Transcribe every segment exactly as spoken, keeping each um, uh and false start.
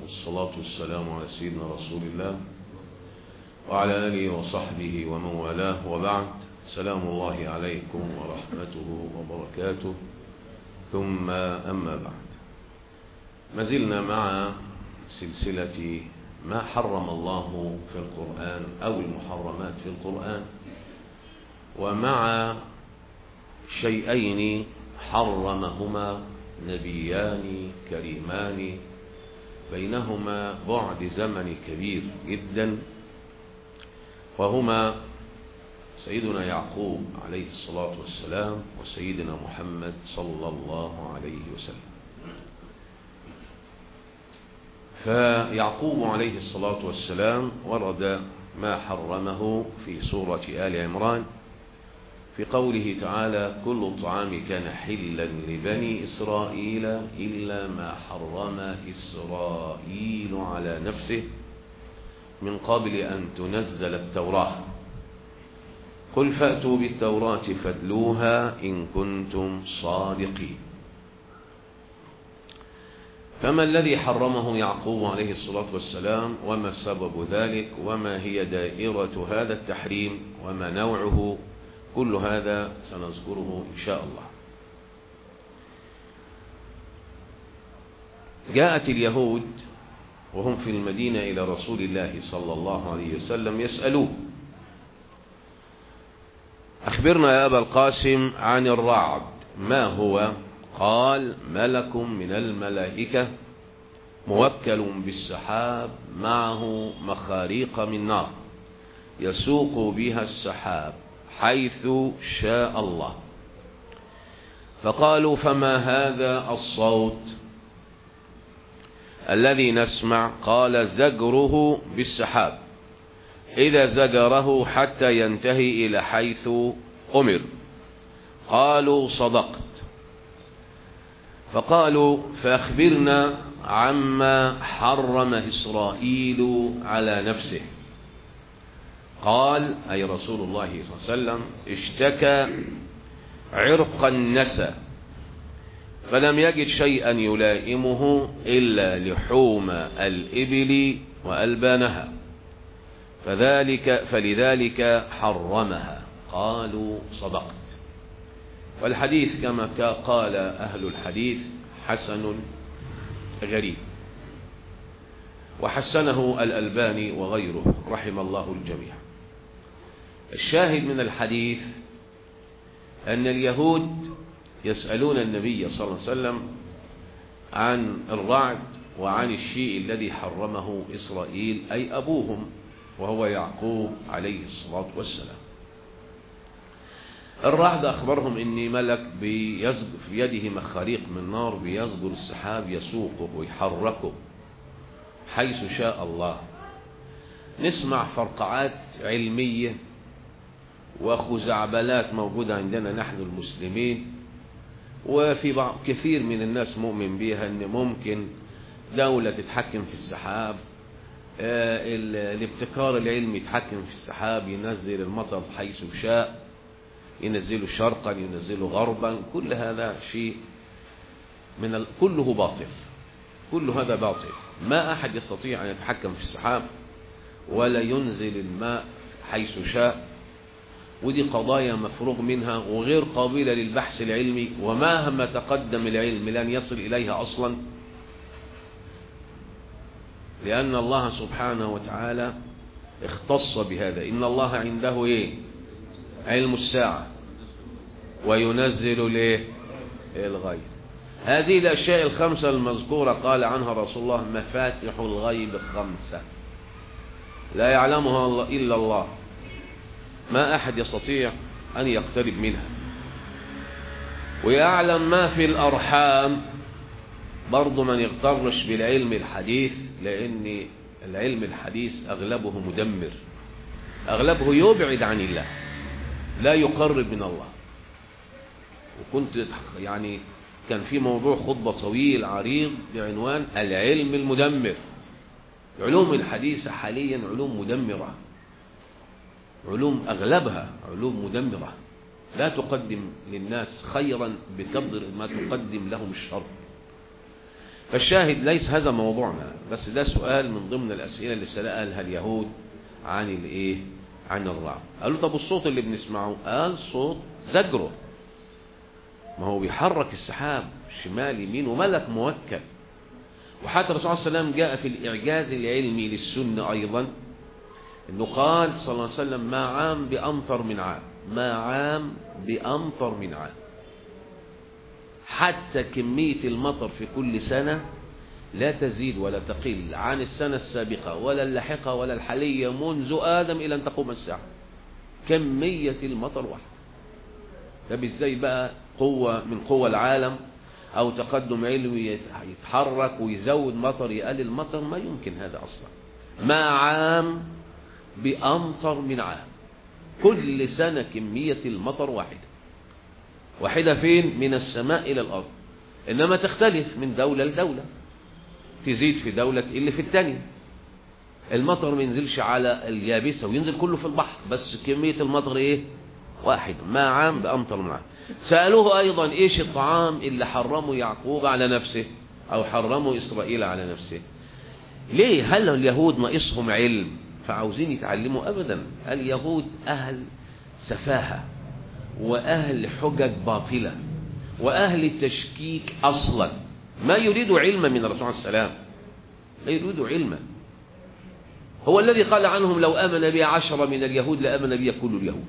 والصلاة والسلام على سيدنا رسول الله وعلى آله وصحبه ومن والاه، وبعد. سلام الله عليكم ورحمته وبركاته. ثم أما بعد، ما زلنا مع سلسلة ما حرم الله في القرآن أو المحرمات في القرآن، ومع شيئين حرمهما نبيان كريمان بينهما بعد زمن كبير جدا، وهما سيدنا يعقوب عليه الصلاة والسلام وسيدنا محمد صلى الله عليه وسلم. فيعقوب عليه الصلاة والسلام ورد ما حرمه في سورة آل عمران في قوله تعالى: كل الطعام كان حلا لبني إسرائيل إلا ما حرم إسرائيل على نفسه من قبل أن تنزل التوراة، قل فأتوا بالتوراة فاتلوها إن كنتم صادقين. فما الذي حرمه يعقوب عليه الصلاة والسلام، وما سبب ذلك، وما هي دائرة هذا التحريم، وما نوعه؟ كل هذا سنذكره إن شاء الله. جاءت اليهود وهم في المدينة إلى رسول الله صلى الله عليه وسلم يسألوه: أخبرنا يا أبا القاسم عن الرعد، ما هو؟ قال: ملك من الملائكة موكل بالسحاب معه مخاريق من نار يسوق بها السحاب حيث شاء الله. فقالوا: فما هذا الصوت الذي نسمع؟ قال: زجره بالسحاب إذا زجره حتى ينتهي إلى حيث أمر. قالوا: صدقت. فقالوا: فأخبرنا عما حرم إسرائيل على نفسه. قال، أي رسول الله صلى الله عليه وسلم، اشتكى عرق النسى فلم يجد شيئا يلائمه إلا لحوم الإبل وألبانها، فذلك فلذلك حرمها. قالوا: صدقت. والحديث كما قال أهل الحديث حسن غريب، وحسنه الألباني وغيره رحم الله الجميع. الشاهد من الحديث أن اليهود يسألون النبي صلى الله عليه وسلم عن الرعد وعن الشيء الذي حرمه إسرائيل، أي أبوهم وهو يعقوب عليه الصلاة والسلام. الرعد أخبرهم إن ملك بيزجر في يده مخاريق من نار بيزجر السحاب يسوقه ويحركه حيث شاء الله. نسمع فرقعات علمية وخزعبلات موجودة عندنا نحن المسلمين، وفي بعض كثير من الناس مؤمن بها أن ممكن دولة تتحكم في السحاب، الابتكار العلمي يتحكم في السحاب، ينزل المطر حيث شاء، ينزله شرقا ينزله غربا. كل هذا شيء من ال... كله باطل، كل هذا باطل. ما أحد يستطيع أن يتحكم في السحاب ولا ينزل الماء حيث شاء، ودي قضايا مفروغ منها وغير قابلة للبحث العلمي، ومهما تقدم العلم لن يصل إليها أصلا، لأن الله سبحانه وتعالى اختص بهذا. إن الله عنده إيه؟ علم الساعة وينزل ليه؟ الغيث. هذه الأشياء الخمسة المذكورة قال عنها رسول الله: مفاتح الغيب خمسة لا يعلمها إلا الله، ما أحد يستطيع أن يقترب منها. ويعلم ما في الأرحام، برضو من يغترش بالعلم الحديث، لأن العلم الحديث أغلبه مدمر، أغلبه يبعد عن الله لا يقرب من الله. وكنت يعني كان في موضوع خطبة طويل عريض بعنوان العلم المدمر. العلوم الحديثة حاليا علوم مدمرة، علوم أغلبها علوم مدمرة، لا تقدم للناس خيرا بقدر ما تقدم لهم الشر. فالشاهد ليس هذا موضوعنا، بس ده سؤال من ضمن الأسئلة اللي سألها اليهود عن الايه عن الرعد. قالوا طب الصوت اللي بنسمعه؟ قال صوت زجره، ما هو بيحرك السحاب شمال يمين وملك موكل. وحتى الرسول صلى الله عليه وسلم جاء في الإعجاز العلمي للسنة أيضا انه قال صلى الله عليه وسلم ما عام بأمطر من عام، ما عام بأمطر من عام. حتى كمية المطر في كل سنة لا تزيد ولا تقل عن السنة السابقة ولا اللاحقة ولا الحالية منذ آدم إلى أن تقوم الساعة. كمية المطر واحدة. طب ازاي بقى قوة من قوة العالم أو تقدم علمي يتحرك ويزود مطر يقلل مطر؟ ما يمكن هذا أصلا. ما عام بأمطر من عام، كل سنة كمية المطر واحدة. واحدة فين؟ من السماء إلى الأرض. إنما تختلف من دولة لدولة، تزيد في دولة تقل في الثانية. المطر ما ينزلش على اليابسة وينزل كله في البحر، بس كمية المطر إيه؟ واحد. ما عام بأمطر من عام. سألوه أيضا إيش الطعام اللي حرمه يعقوب على نفسه أو حرمه إسرائيل على نفسه؟ ليه؟ هل اليهود ناقصهم علم فعاوزين يتعلموا؟ أبدا. اليهود أهل سفاهة وأهل حجج باطلة وأهل تشكيك أصلا، ما يريدوا علما من الرسول عليه السلام، ما يريدوا علما. هو الذي قال عنهم لو آمن بي عشرة من اليهود لآمن بي كل اليهود.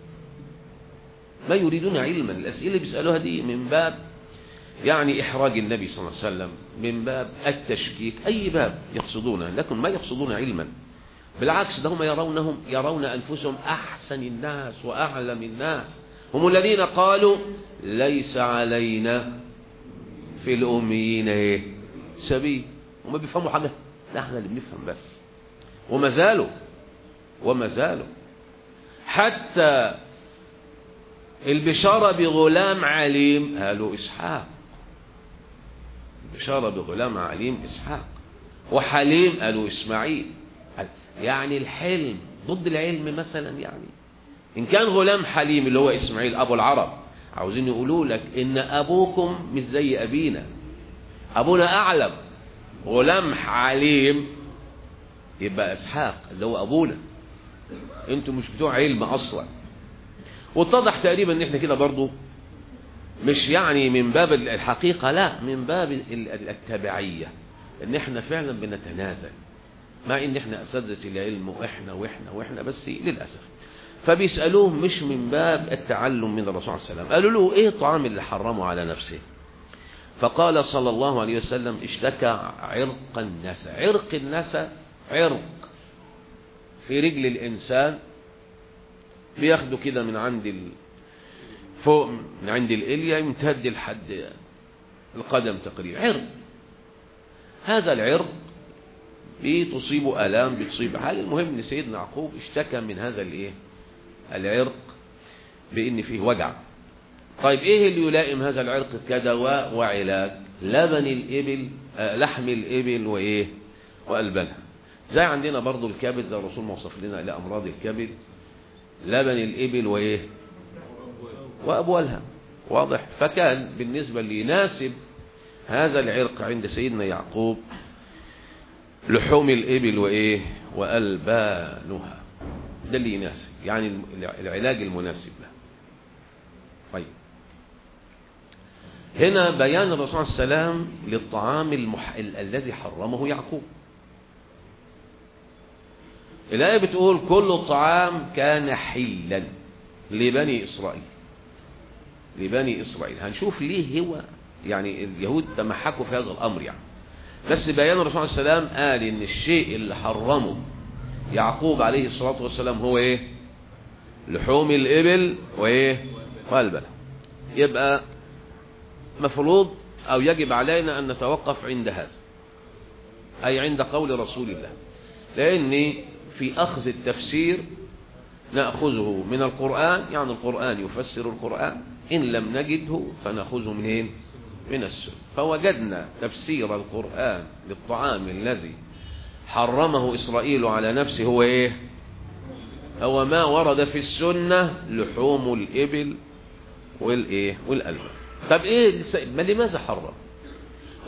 ما يريدون علما. الأسئلة اللي بيسألوها دي من باب يعني إحراج النبي صلى الله عليه وسلم، من باب التشكيك، أي باب يقصدونه، لكن ما يقصدون علما. بالعكس، ده هم يرونهم يرون أنفسهم أحسن الناس وأعلم الناس. هم الذين قالوا ليس علينا في الأميين ايه سبيل. وما بيفهموا حاجة، لا احنا اللي بنفهم بس. وما زالوا وما زالوا حتى البشارة بغلام عليم قالوا إسحاق. البشارة بغلام عليم إسحاق، وحليم قالوا إسماعيل. يعني الحلم ضد العلم مثلا. يعني إن كان غلام حليم اللي هو إسماعيل أبو العرب، عاوزين يقولوا لك إن أبوكم مش زي أبينا، أبونا أعلم. غلام عليم يبقى إسحاق اللي هو أبونا. أنتم مش بتوع علم أصلا. واتضح تقريبا ان احنا كده برضو مش يعني من باب الحقيقة، لا، من باب التبعية، ان احنا فعلا بنتنازل مع ان احنا اساتذة العلم واحنا واحنا واحنا بس للأسف. فبيسألوه مش من باب التعلم من الرسول صلى الله عليه وسلم. قالوا له ايه الطعام اللي حرمه على نفسه؟ فقال صلى الله عليه وسلم اشتكى عرق النسى. عرق النسى عرق في رجل الإنسان بياخده كده من عند ال... فوق من عند الإليا يمتد لحد القدم تقريبا. عرق، هذا العرق بتصيبه آلام، بتصيب حال. المهم ان سيدنا يعقوب اشتكى من هذا الايه العرق بان فيه وجع. طيب ايه اللي يلائم هذا العرق كدواء وعلاج؟ لبن الإبل، آه لحم الإبل وايه وألبانها. زي عندنا برضو الكبد، زي الرسول موصف لنا لأمراض الكبد لبن الإبل وايه وأبوالها. واضح؟ فكان بالنسبة اللي يناسب هذا العرق عند سيدنا يعقوب لحوم الإبل وايه وألبانها. ده اللي يناسب، يعني العلاج المناسب له. طيب هنا بيان الرسول عليه السلام للطعام المح... الذي حرمه يعقوب. الآية بتقول كل الطعام كان حلا لبني إسرائيل. لبني إسرائيل. هنشوف ليه هو يعني اليهود تمحكوا في هذا الأمر يعني. بس بيان الرسول عليه السلام قال إن الشيء اللي حرمه يعقوب عليه الصلاة والسلام هو إيه؟ لحوم الإبل وإيه؟ والبن. يبقى مفروض أو يجب علينا أن نتوقف عند هذا، أي عند قول رسول الله، لأن في أخذ التفسير نأخذه من القرآن، يعني القرآن يفسر القرآن، إن لم نجده فنأخذه منين؟ من السنة. فوجدنا تفسير القرآن للطعام الذي حرمه إسرائيل على نفسه هو إيه؟ هو ما ورد في السنة لحوم الإبل والإيه؟ والألبان. طب إيه ما لماذا حرم؟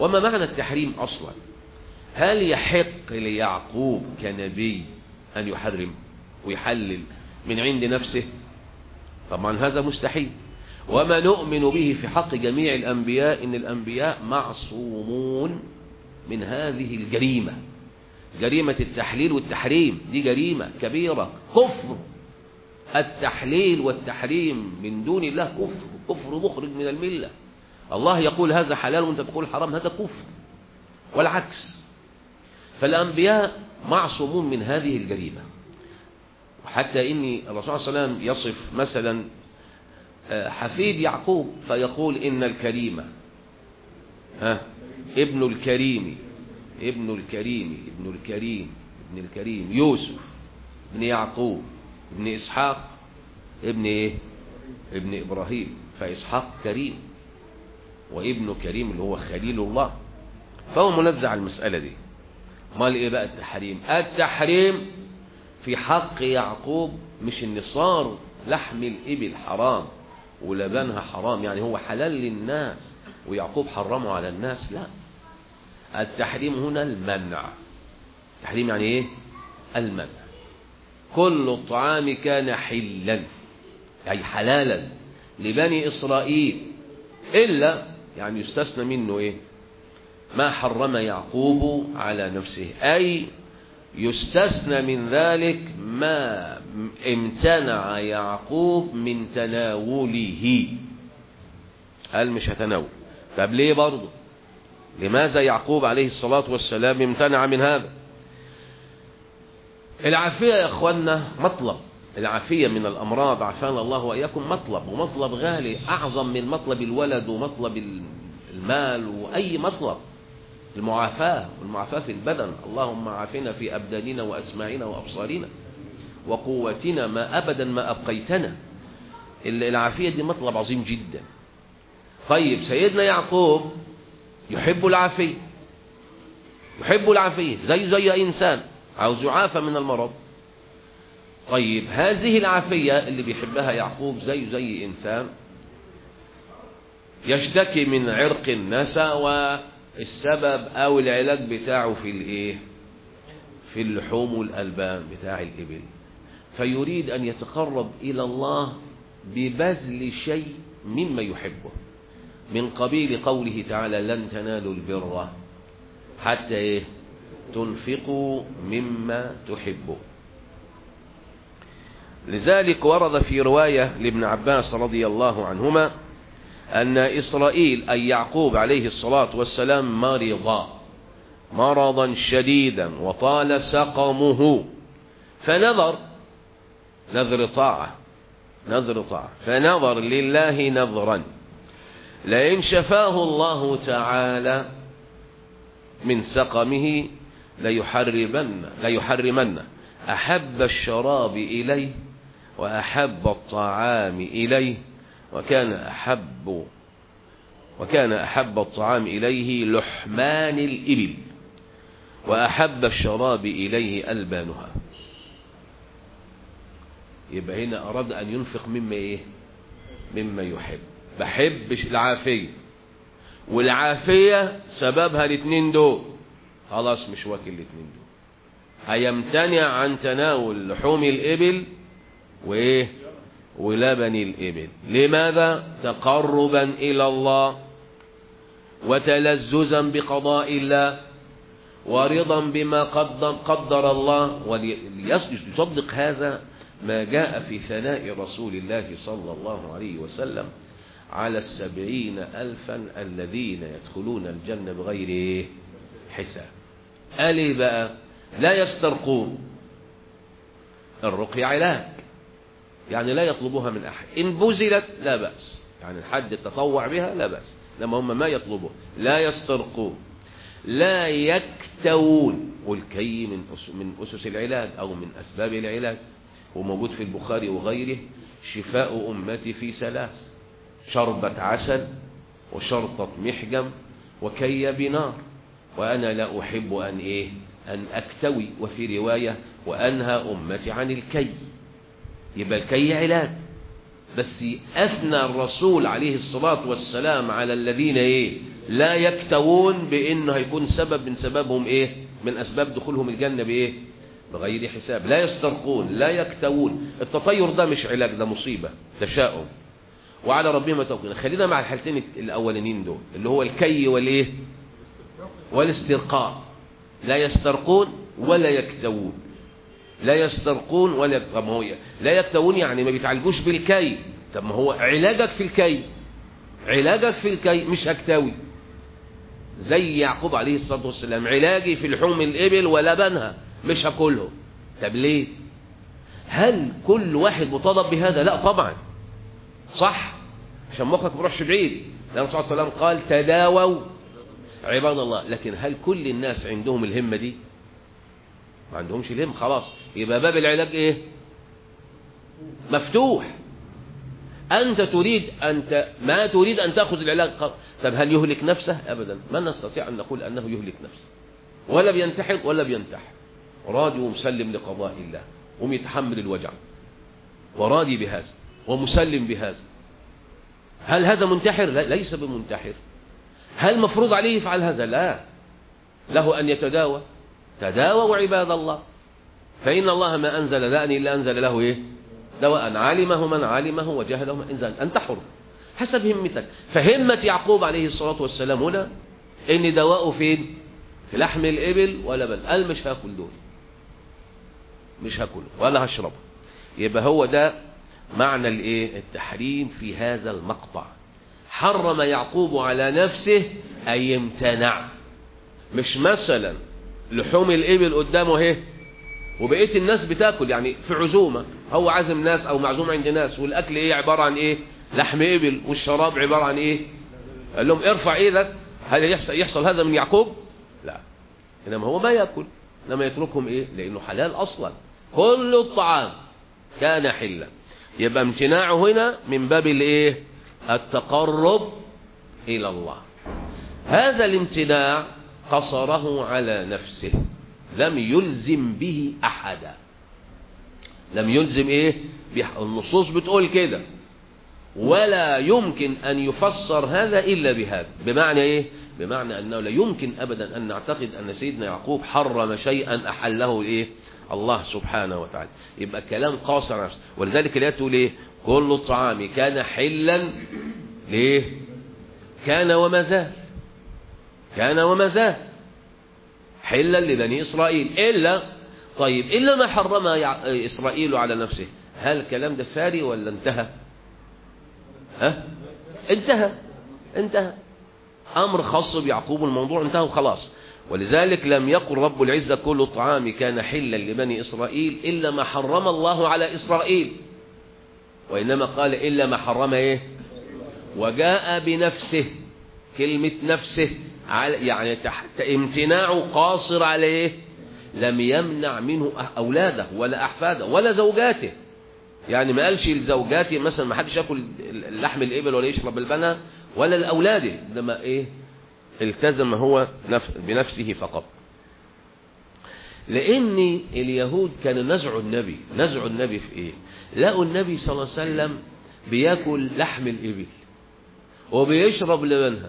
وما معنى التحريم أصلا؟ هل يحق ليعقوب كنبي أن يحرم ويحلل من عند نفسه؟ طبعا هذا مستحيل. وما نؤمن به في حق جميع الأنبياء إن الأنبياء معصومون من هذه الجريمة، جريمة التحليل والتحريم. دي جريمة كبيرة، كفر. التحليل والتحريم من دون الله كفر، كفر مخرج من الملة. الله يقول هذا حلال وانت تقول حرام، هذا كفر، والعكس. فالأنبياء معصومون من هذه الجريمة. وحتى إن الرسول صلى الله عليه وسلم يصف مثلا حفيد يعقوب فيقول إن الكريم ها ابن الكريم ابن الكريم ابن الكريم ابن الكريم يوسف ابن يعقوب ابن إسحاق ابن إيه؟ ابن إبراهيم. فإسحاق كريم وابن كريم اللي هو خليل الله، فهو منزع عن المسألة دي. مال إيه بقى التحريم؟ التحريم في حق يعقوب مش إن صار لحم الإبل حرام ولبنها حرام، يعني هو حلال للناس ويعقوب حرمه على الناس، لا. التحريم هنا المنع. التحريم يعني إيه؟ المنع. كل الطعام كان حلا، يعني حلالا لبني إسرائيل، إلا يعني يستثنى منه إيه؟ ما حرم يعقوب على نفسه، أي يستثنى من ذلك ما امتنع يعقوب من تناوله. قال مش هتناول. طب ليه برضه؟ لماذا يعقوب عليه الصلاة والسلام امتنع من هذا؟ العافية يا اخوانا مطلب، العافية من الأمراض عافانا الله وإياكم مطلب، ومطلب غالي أعظم من مطلب الولد ومطلب المال وأي مطلب. المعافاة، والمعافاة في البدن. اللهم عافنا في أبداننا وأسماعنا وأبصارنا وقوتنا ما أبدا ما أبقيتنا. العافية دي مطلب عظيم جدا. طيب سيدنا يعقوب يحب العافية، يحب العافية زي زي أي إنسان عاوز يعافى من المرض. طيب هذه العافية اللي بيحبها يعقوب زي زي إنسان يشتكي من عرق النسا، والسبب أو العلاج بتاعه في الإيه؟ في اللحوم والألبان بتاع الإبل، فيريد أن يتقرب إلى الله ببذل شيء مما يحبه، من قبيل قوله تعالى لن تنالوا البر حتى إيه؟ تنفقوا مما تحبوا. لذلك ورد في رواية لابن عباس رضي الله عنهما أن إسرائيل أي يعقوب عليه الصلاة والسلام مرض مرضا شديدا وطال سقمه، فنظر نذر طاعة نذر طاعة فنظر لله نذرا لئن شفاه الله تعالى من سقمه ليحرمن ليحرمن أحب الشراب إليه وأحب الطعام إليه، وكان أحب وكان أحب الطعام إليه لحمان الإبل وأحب الشراب إليه ألبانها. يبقى هنا أراد أن ينفق مما إيه؟ مما يحب. بحبش العافية، والعافية سببها الاثنين دول، خلاص مش واكل الاثنين دول، هيمتنع عن تناول لحوم الإبل وإيه؟ ولبن الإبل. لماذا؟ تقربا إلى الله وتلذذا بقضاء الله ورضا بما قدر, قدر الله. وليصدق هذا ما جاء في ثناء رسول الله صلى الله عليه وسلم على السبعين ألفا الذين يدخلون الجنة بغير حساب. قال إيه بقى؟ لا يسترقون. الرقية علاج، يعني لا يطلبوها من أحد، إن بذلت لا بأس، يعني الحد التطوع بها لا بأس، لما هم ما يطلبوه. لا يسترقون، لا يكتوون، والكي من من أسس العلاج أو من أسباب العلاج، وموجود في البخاري وغيره: شفاء أمتي في ثلاث: شربة عسل وشرطة محجم وكي بنار، وأنا لا أحب أن إيه؟ أن أكتوي. وفي رواية: وأنهى أمتي عن الكي. يبقى الكي علاج، بس أثنى الرسول عليه الصلاة والسلام على الذين إيه؟ لا يكتوون بأنه هيكون سبب من سببهم إيه؟ من أسباب دخولهم الجنة بإيه؟ بغير حساب. لا يسترقون، لا يكتوون. التطير ده مش علاج، ده مصيبة، تشاؤم. وعلى ربهم يتوكلون. خلينا مع الحالتين الأولانيين دول اللي هو الكي والإيه؟ والاسترقاء. لا يسترقون ولا يكتوون. لا يسترقون ولا يكتوون. طب ما هو لا يكتوون يعني ما بيتعالجوش بالكي. طب ما هو علاجك في الكي، علاجك في الكي مش هكتوي. زي يعقوب عليه الصلاة والسلام، علاجي في لحوم الإبل ولبنها مش هاكله. طب ليه؟ هل كل واحد مطالب بهذا؟ لا طبعا، صح، عشان مخك ما يروحش بعيد. النبي صلى الله عليه وسلم قال تداووا عباد الله. لكن هل كل الناس عندهم الهمة دي؟ ما عندهمش الهمة. خلاص، يبقى باب العلاج ايه؟ مفتوح. أنت تريد أنت ما تريد أن تأخذ العلاج. طب هل يهلك نفسه؟ أبدا، ما نستطيع أن نقول أنه يهلك نفسه، ولا بينتحر ولا بينتحر. راضي ومسلم لقضاء الله وميتحمل الوجع وراضي بهذا ومسلم بهذا. هل هذا منتحر؟ لا، ليس بمنتحر. هل مفروض عليه يفعل هذا؟ لا، له أن يتداوى. تداووا عباد الله، فإن الله ما أنزل داء إلا أنزل له إيه؟ دواء، علمه من علمه وجهله من أنزل. أنت حر حسب همتك. فهمة يعقوب عليه الصلاة والسلام هنا إن دواءه فين؟ في لحم الإبل ولبن. قال مش هاكل دول، مش هاكل ولا هشرب. يبقى هو ده معنى الايه؟ التحريم في هذا المقطع. حرم يعقوب على نفسه أن يمتنع. مش مثلا لحوم الإبل قدامه اهي وبقية الناس بتاكل، يعني في عزومة هو عازم ناس أو معزوم عند ناس، والأكل ايه؟ عبارة عن ايه؟ لحم إبل، والشراب عبارة عن ايه؟ قال لهم ارفع ايدك. هل يحصل, يحصل هذا من يعقوب؟ لا، إنما هو ما يأكل، إنما يتركهم ايه؟ لأنه حلال أصلا. كل الطعام كان حلا. يبقى امتناعه هنا من باب الايه؟ التقرب إلى الله. هذا الامتناع قصره على نفسه، لم يلزم به أحدا. لم يلزم ايه؟ النصوص بتقول كده، ولا يمكن أن يفسر هذا إلا بهذا. بمعنى ايه؟ بمعنى أنه لا يمكن أبدا أن نعتقد أن سيدنا يعقوب حرم شيئا أحله ايه؟ الله سبحانه وتعالى. يبقى كلام قاصر نفسه. ولذلك لا تقول ايه؟ كل الطعام كان حلا. ليه؟ كان وما زال، كان وما زال حلا لبني إسرائيل. إلا طيب إلا ما حرم إسرائيل على نفسه. هل الكلام ده ساري ولا انتهى؟ ها؟ انتهى، انتهى. أمر خاص بيعقوب، الموضوع انتهى وخلاص. ولذلك لم يقل رب العزة كل الطعام كان حلا لبني إسرائيل إلا ما حرم الله على إسرائيل، وإنما قال إلا ما حرم إيه؟ وجاء بنفسه. كلمة نفسه يعني تحت امتناعه قاصر عليه، لم يمنع منه أولاده ولا أحفاده ولا زوجاته. يعني ما قالش لزوجاته مثلا ما حدش يأكل لحم الإبل ولا يشرب البنة ولا لأولاده، إنما إيه؟ التزم هو بنفسه فقط. لأن اليهود كانوا نزعوا النبي. نزعوا النبي في إيه؟ لقوا النبي صلى الله عليه وسلم بيأكل لحم الإبل وبيشرب لبنها.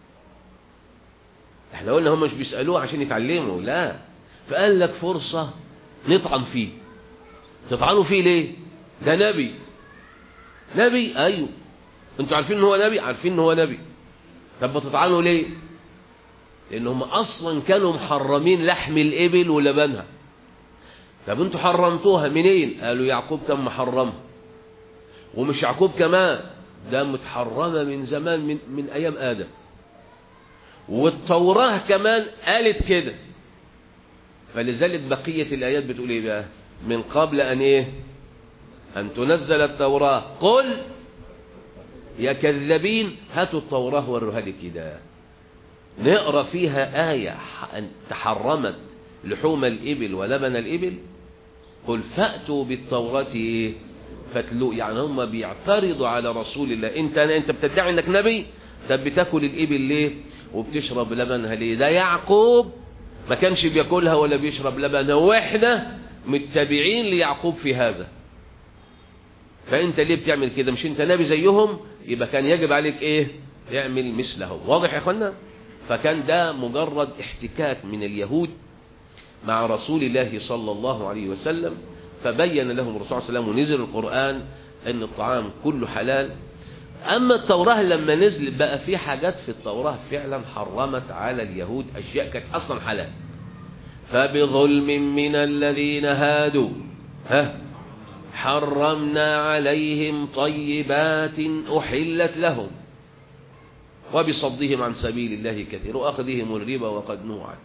احنا قلنا هم مش بيسألوه عشان يتعلموا، لا، فقال لك فرصة نطعن فيه. تطعنوا فيه ليه؟ ده نبي. نبي؟ أيوه. انتوا عارفين ان هو نبي؟ عارفين ان هو نبي. طب بتطعنوا ليه؟ لأنهم أصلا كانوا محرمين لحم الإبل ولبنها. طب انتوا حرمتوها منين؟ قالوا يعقوب كان محرمها. ومش يعقوب كمان، ده متحرمة من زمان، من, من أيام آدم. والتوراة كمان قالت كده. فلذلك بقية الآيات بتقول ايه بقى؟ من قبل أن ايه؟ أن تنزل التوراة قل يا كذابين هاتوا التوراة وروها لي كده. نقرأ فيها آية تحرمت لحوم الإبل ولبن الإبل. قل فأتوا بالتوراة فاتلوا. يعني هم بيعترضوا على رسول الله. انت انت بتدعي انك نبي، طب بتاكل الإبل ليه وبتشرب لبنها ليه؟ ده يعقوب ما كانش بياكلها ولا بيشرب لبنها، واحنا متبعين ليعقوب في هذا. فانت ليه بتعمل كده؟ مش انت نبي زيهم؟ يبقى كان يجب عليك ايه؟ يعمل مثله. واضح يا اخوانا؟ فكان ده مجرد احتكاك من اليهود مع رسول الله صلى الله عليه وسلم، فبين لهم الرسول صلى الله عليه وسلم ونزل القرآن ان الطعام كله حلال. اما التوراة لما نزلت بقى في حاجات في التوراة فعلا حرمت على اليهود اشياء كانت اصلا حلال. فبظلم من الذين هادوا ها حرمنا عليهم طيبات احلت لهم وبصدهم عن سبيل الله كثير واخذهم الربا وقد نهوا عنه.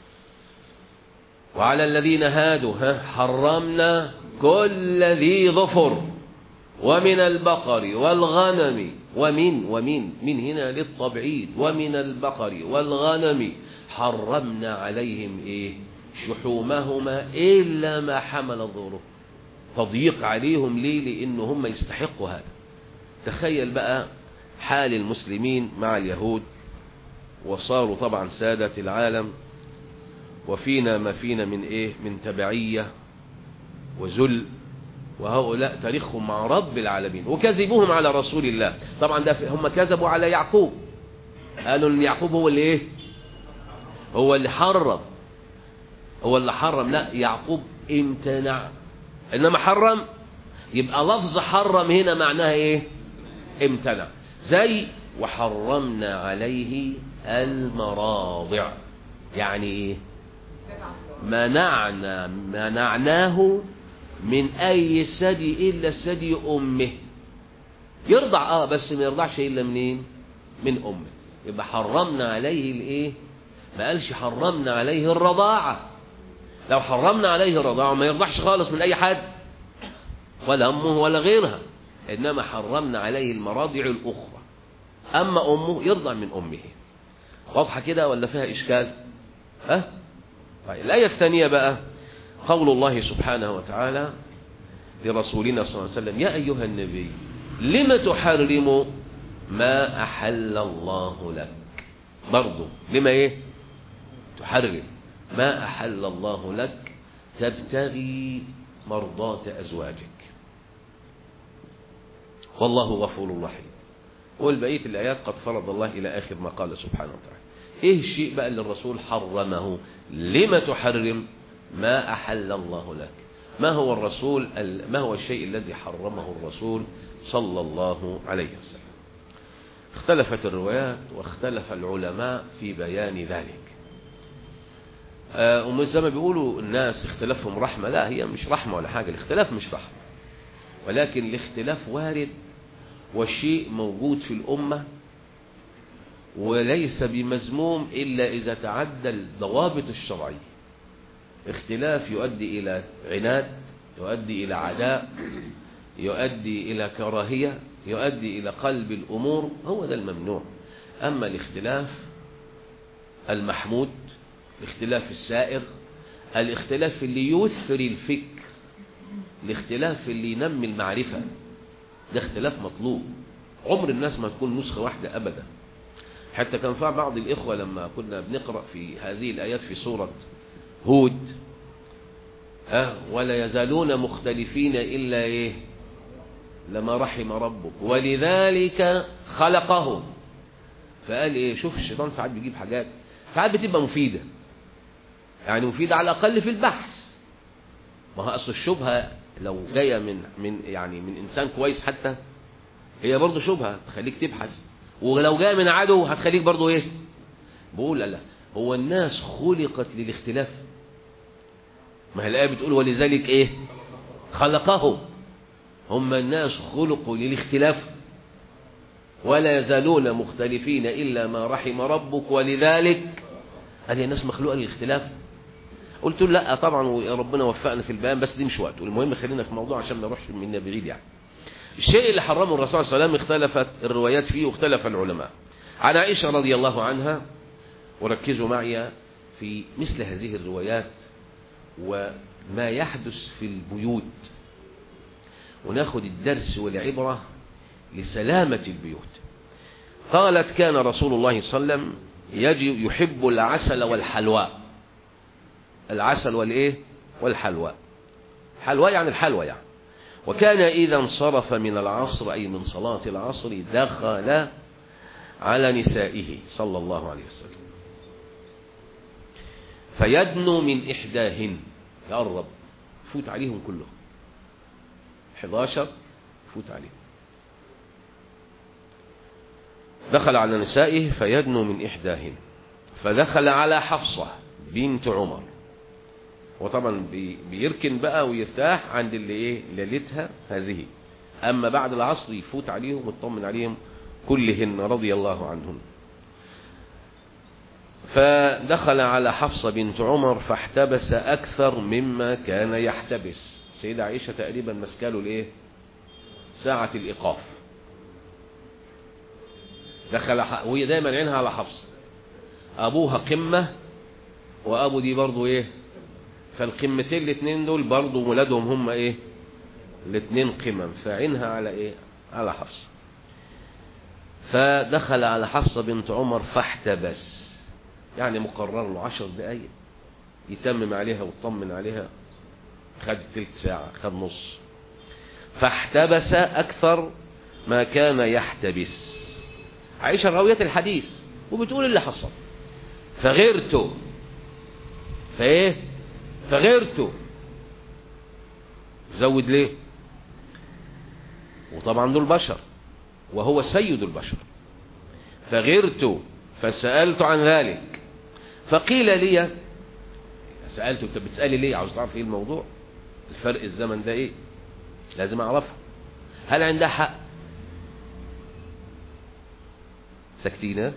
وعلى الذين هادوا ها حرمنا كل ذي ظفر ومن البقر والغنم ومن ومن من هنا للتبعيد ومن البقر والغنم حرمنا عليهم ايه شحومهما الا ما حمل ظهورهم. تضييق عليهم ليه؟ لان هم يستحقوا هذا. تخيل بقى حال المسلمين مع اليهود، وصاروا طبعا سادة العالم، وفينا ما فينا من ايه من تبعية وذل، وهؤلاء تاريخهم مع رب العالمين وكذبوهم على رسول الله. طبعا ده هم كذبوا على يعقوب، قالوا ان يعقوب هو اللي ايه هو اللي حرم هو اللي حرم لا، يعقوب امتنع، انما حرم. يبقى لفظ حرم هنا معناها ايه امتنع. زي وحرمنا عليه المراضع، يعني ايه منعنا منعناه من اي ثدي الا ثدي امه. يرضع اه بس ما يرضعش الا منين من امه. يبقى حرمنا عليه الايه ما قالش حرمنا عليه الرضاعه. لو حرمنا عليه الرضاعه ما يرضعش خالص من اي حد ولا امه ولا غيرها، انما حرمنا عليه المراضع الاخرى. اما امه يرضع من امه. واضحه كده ولا فيها اشكال؟ ها أه؟ طيب الايه الثانيه بقى قول الله سبحانه وتعالى لرسولنا صلى الله عليه وسلم يا ايها النبي لم تحرم ما احل الله لك. برضو لما ايه تحرم ما احل الله لك تبتغي مرضات ازواجك والله غفور رحيم. والبقيه الايات قد فرض الله الى اخر ما قال سبحانه وتعالى. ايه الشيء بقى اللي الرسول حرمه؟ لما تحرم ما احل الله لك؟ ما هو الرسول ما هو الشيء الذي حرمه الرسول صلى الله عليه وسلم؟ اختلفت الروايات واختلف العلماء في بيان ذلك. آه وزي ما بيقولوا الناس اختلافهم رحمة، لا هي مش رحمة ولا حاجة، الاختلاف مش رحمة، ولكن الاختلاف وارد والشيء موجود في الأمة وليس بمذموم إلا إذا تعدى الضوابط الشرعية. اختلاف يؤدي إلى عناد، يؤدي إلى عداء، يؤدي إلى كراهية، يؤدي إلى قلب الأمور، هو ده الممنوع. أما الاختلاف المحمود، الاختلاف السائر، الاختلاف اللي يثر الفكر، الاختلاف اللي ينمي المعرفة، ده اختلاف مطلوب. عمر الناس ما تكون نسخة واحدة أبدا. حتى كان في بعض الإخوة لما كنا بنقرأ في هذه الآيات في سورة هود أه ولا يزالون مختلفين إلا إيه لما رحم ربك ولذلك خلقهم. فقال إيه شوف الشيطان ساعات بيجيب حاجات ساعات بتبقى مفيدة، يعني مفيدة على الأقل في البحث. ما هو أصل الشبهة لو جاية من من يعني من إنسان كويس حتى هي برضه شبهة تخليك تبحث، ولو جاية من عدو هتخليك برضه إيه بقول لا هو الناس خلقت للاختلاف. ما هي الآية بتقول ولذلك إيه خلقهم. هم الناس خلقوا للاختلاف ولا يزالون مختلفين إلا ما رحم ربك ولذلك. هذه الناس مخلوقة للاختلاف. قلت له لا طبعا ربنا وفقنا في البيان بس دي مش وقته. المهم خلينا في موضوع عشان ما نروحش منا بعيد. يعني الشيء اللي حرمه الرسول صلى الله عليه وسلم اختلفت الروايات فيه واختلف العلماء. عن عائشة رضي الله عنها، وركزوا معي في مثل هذه الروايات وما يحدث في البيوت وناخد الدرس والعبرة لسلامة البيوت. قالت كان رسول الله صلى الله عليه وسلم يجي يحب العسل والحلوى. العسل والايه والحلوى. حلوى يعني الحلوى يعني. وكان إذا انصرف من العصر أي من صلاة العصر دخل على نسائه صلى الله عليه وسلم فيدنو من إحداهن، يقرب فوت عليهم كلهم، حداشر فوت عليهم. دخل على نسائه فيدنو من إحداهن، فدخل على حفصة بنت عمر، وطبعا بيركن بقى ويرتاح عند اللي ايه ليلتها هذه. أما بعد العصر يفوت عليهم ويطمن عليهم كلهن رضي الله عنهن. فدخل على حفصة بنت عمر فاحتبس أكثر مما كان يحتبس. سيدة عائشة تقريبا مسكاله الايه ساعة الإيقاف. دخل وهي دايما عينها على حفصة، أبوها قمة وأبو دي برضو ايه، فالقمتين الاثنين دول برضو ولادهم هم ايه الاثنين قمم، فعينها على ايه على حفصة. فدخل على حفصة بنت عمر فاحتبس، يعني مقرر له عشر دقايق يتمم عليها ويطمن عليها، خد تلت ساعة، خد نص. فاحتبس أكثر ما كان يحتبس. عائشة راوية الحديث وبتقول اللي حصل. فغيرته فايه فغيرته زود ليه، وطبعا دول بشر وهو سيد البشر. فغيرته فسألت عن ذلك فقيل لي، سألته انت بتسألي ليه، عاوز تعرف ايه الموضوع، الفرق الزمن ده ايه، لازم اعرفه. هل عندها حق؟ ساكتين؟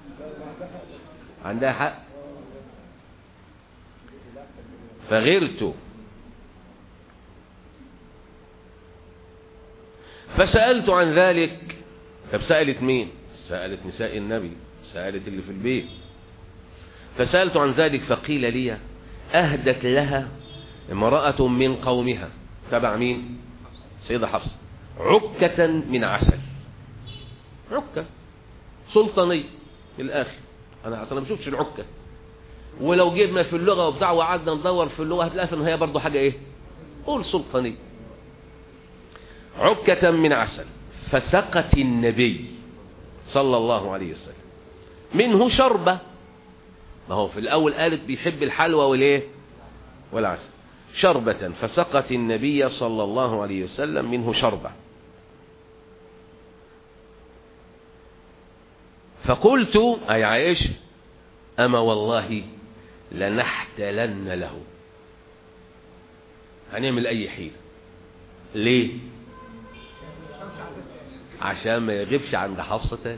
عندها حق. فغيرته فسألت عن ذلك. طب سألت مين؟ سألت نساء النبي، سألت اللي في البيت. فسألت عن ذلك فقيل لي أهدت لها امرأة من قومها، تبع مين؟ سيدة حفصة، عكة من عسل. عكة سلطانية من الآخر. أنا أصلا ما بشوفش العكة، ولو جبنا في اللغة وبتاع وقعدنا ندور في اللغة هتلاقي ان هي برضو حاجة ايه، قول سلطانية. عكة من عسل. فسقت النبي صلى الله عليه وسلم منه شربة. ما هو في الأول قالت بيحب الحلوى والايه والعسل. شربة. فسقت النبي صلى الله عليه وسلم منه شربة. فقلت أي عائشة أما والله لنحتلن له، هنعمل أي حيلة. ليه؟ عشان ما يغيبش عند حفصة تاني.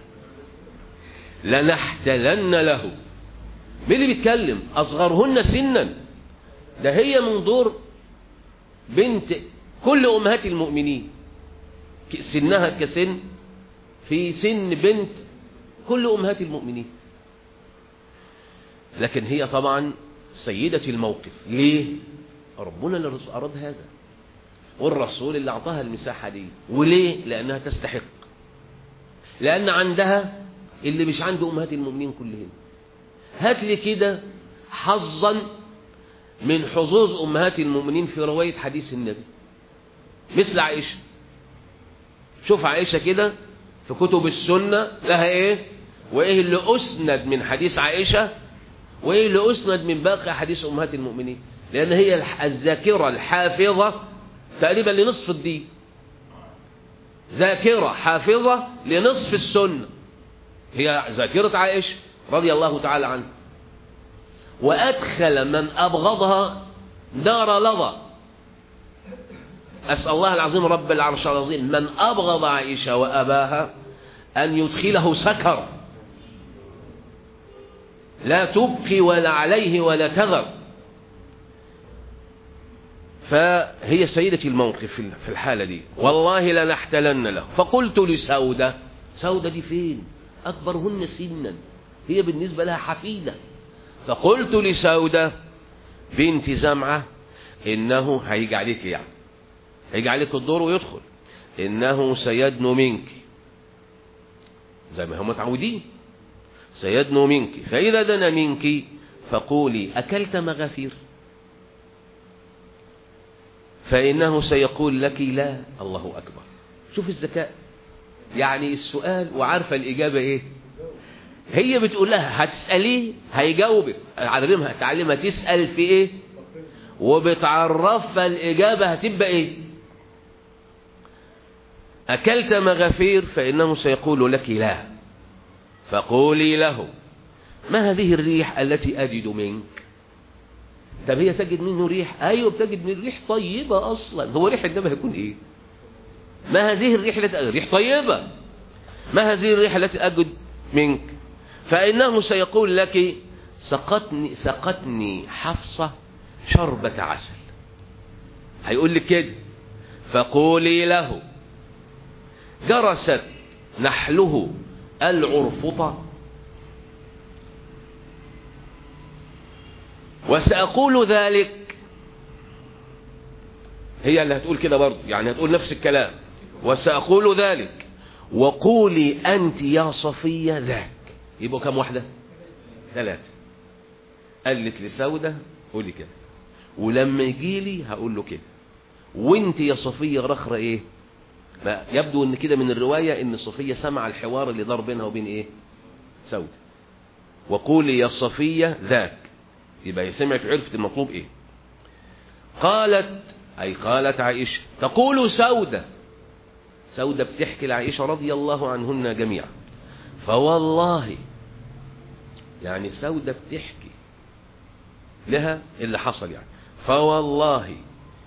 لنحتلن له. مين اللي بيتكلم؟ أصغرهن سنا، ده هي من دور بنت كل أمهات المؤمنين، سنها كسن في سن بنت كل أمهات المؤمنين، لكن هي طبعا سيدة الموقف. ليه؟ ربنا اللي أراد هذا، والرسول اللي أعطاها المساحة دي. وليه؟ لأنها تستحق، لأن عندها اللي مش عند أمهات المؤمنين كلهم. هات لي كده حظا من حظوظ أمهات المؤمنين في رواية حديث النبي مثل عائشة. شوف عائشة كده في كتب السنة لها إيه، وإيه اللي أسند من حديث عائشة، وإيه اللي أسند من باقي حديث أمهات المؤمنين. لأن هي الذاكرة الحافظة تقريبا لنصف الدين، ذاكرة حافظة لنصف السنة، هي ذاكرة عائشة رضي الله تعالى عنها. وأدخل من أبغضها دار لظى. أسأل الله العظيم رب العرش العظيم من أبغض عائشة وأباها أن يدخله سكر، لا تبقي ولا عليه ولا تذر. فهي سيدة الموقف في الحالة دي. والله لنحتلن له. فقلت لسودة، سودة دي فين؟ أكبرهن سنا، هي بالنسبة لها حفيدة. فقلت لسودة بنت زمعة إنه هيجي عليك، يعني هيجي عليك الدور ويدخل، إنه سيدنو منك زي ما هم متعودين، سيدنو منك، فإذا دنا منك فقولي أكلت مغافير، فإنه سيقول لك لا. الله أكبر. شوف الذكاء، يعني السؤال وعارفة الإجابة إيه، هي بتقول لها هتسأليه هيجاوبك، علمها تعلمها تسأل في ايه وبتعرفها الإجابة هتبقى ايه. أكلت مغافير فإنه سيقول لك لا، فقولي له ما هذه الريح التي أجد منك؟ طب هي تجد منه ريح؟ أيوة بتجد من ريح طيبة أصلا. هو ريح النبي هيكون إيه؟ ما هذه الريح التي أجد؟ ريح طيبة. ما هذه الريح التي أجد منك؟ فإنه سيقول لك سقتني سقتني حفصة شربة عسل. هيقول لك كده. فقولي له جرست نحله العرفطة وسأقول ذلك. هي اللي هتقول كده برضه، يعني هتقول نفس الكلام. وسأقول ذلك وقولي أنت يا صفية ذاك. يبقوا كم واحدة؟ ثلاثة. قالت لسودة قولي كده، ولما يجيلي هقول له كده، وانت يا صفية رخرة ايه. يبدو ان كده من الرواية ان صفية سمع الحوار اللي دار بينها وبين ايه سودة. وقولي يا صفية ذاك، يبقى هي سمعت وعرفت المطلوب ايه. قالت اي قالت عائشة تقول سودة. سودة بتحكي لعائشة رضي الله عنهن جميعا. فوالله يعني سودة بتحكي لها اللي حصل يعني. فوالله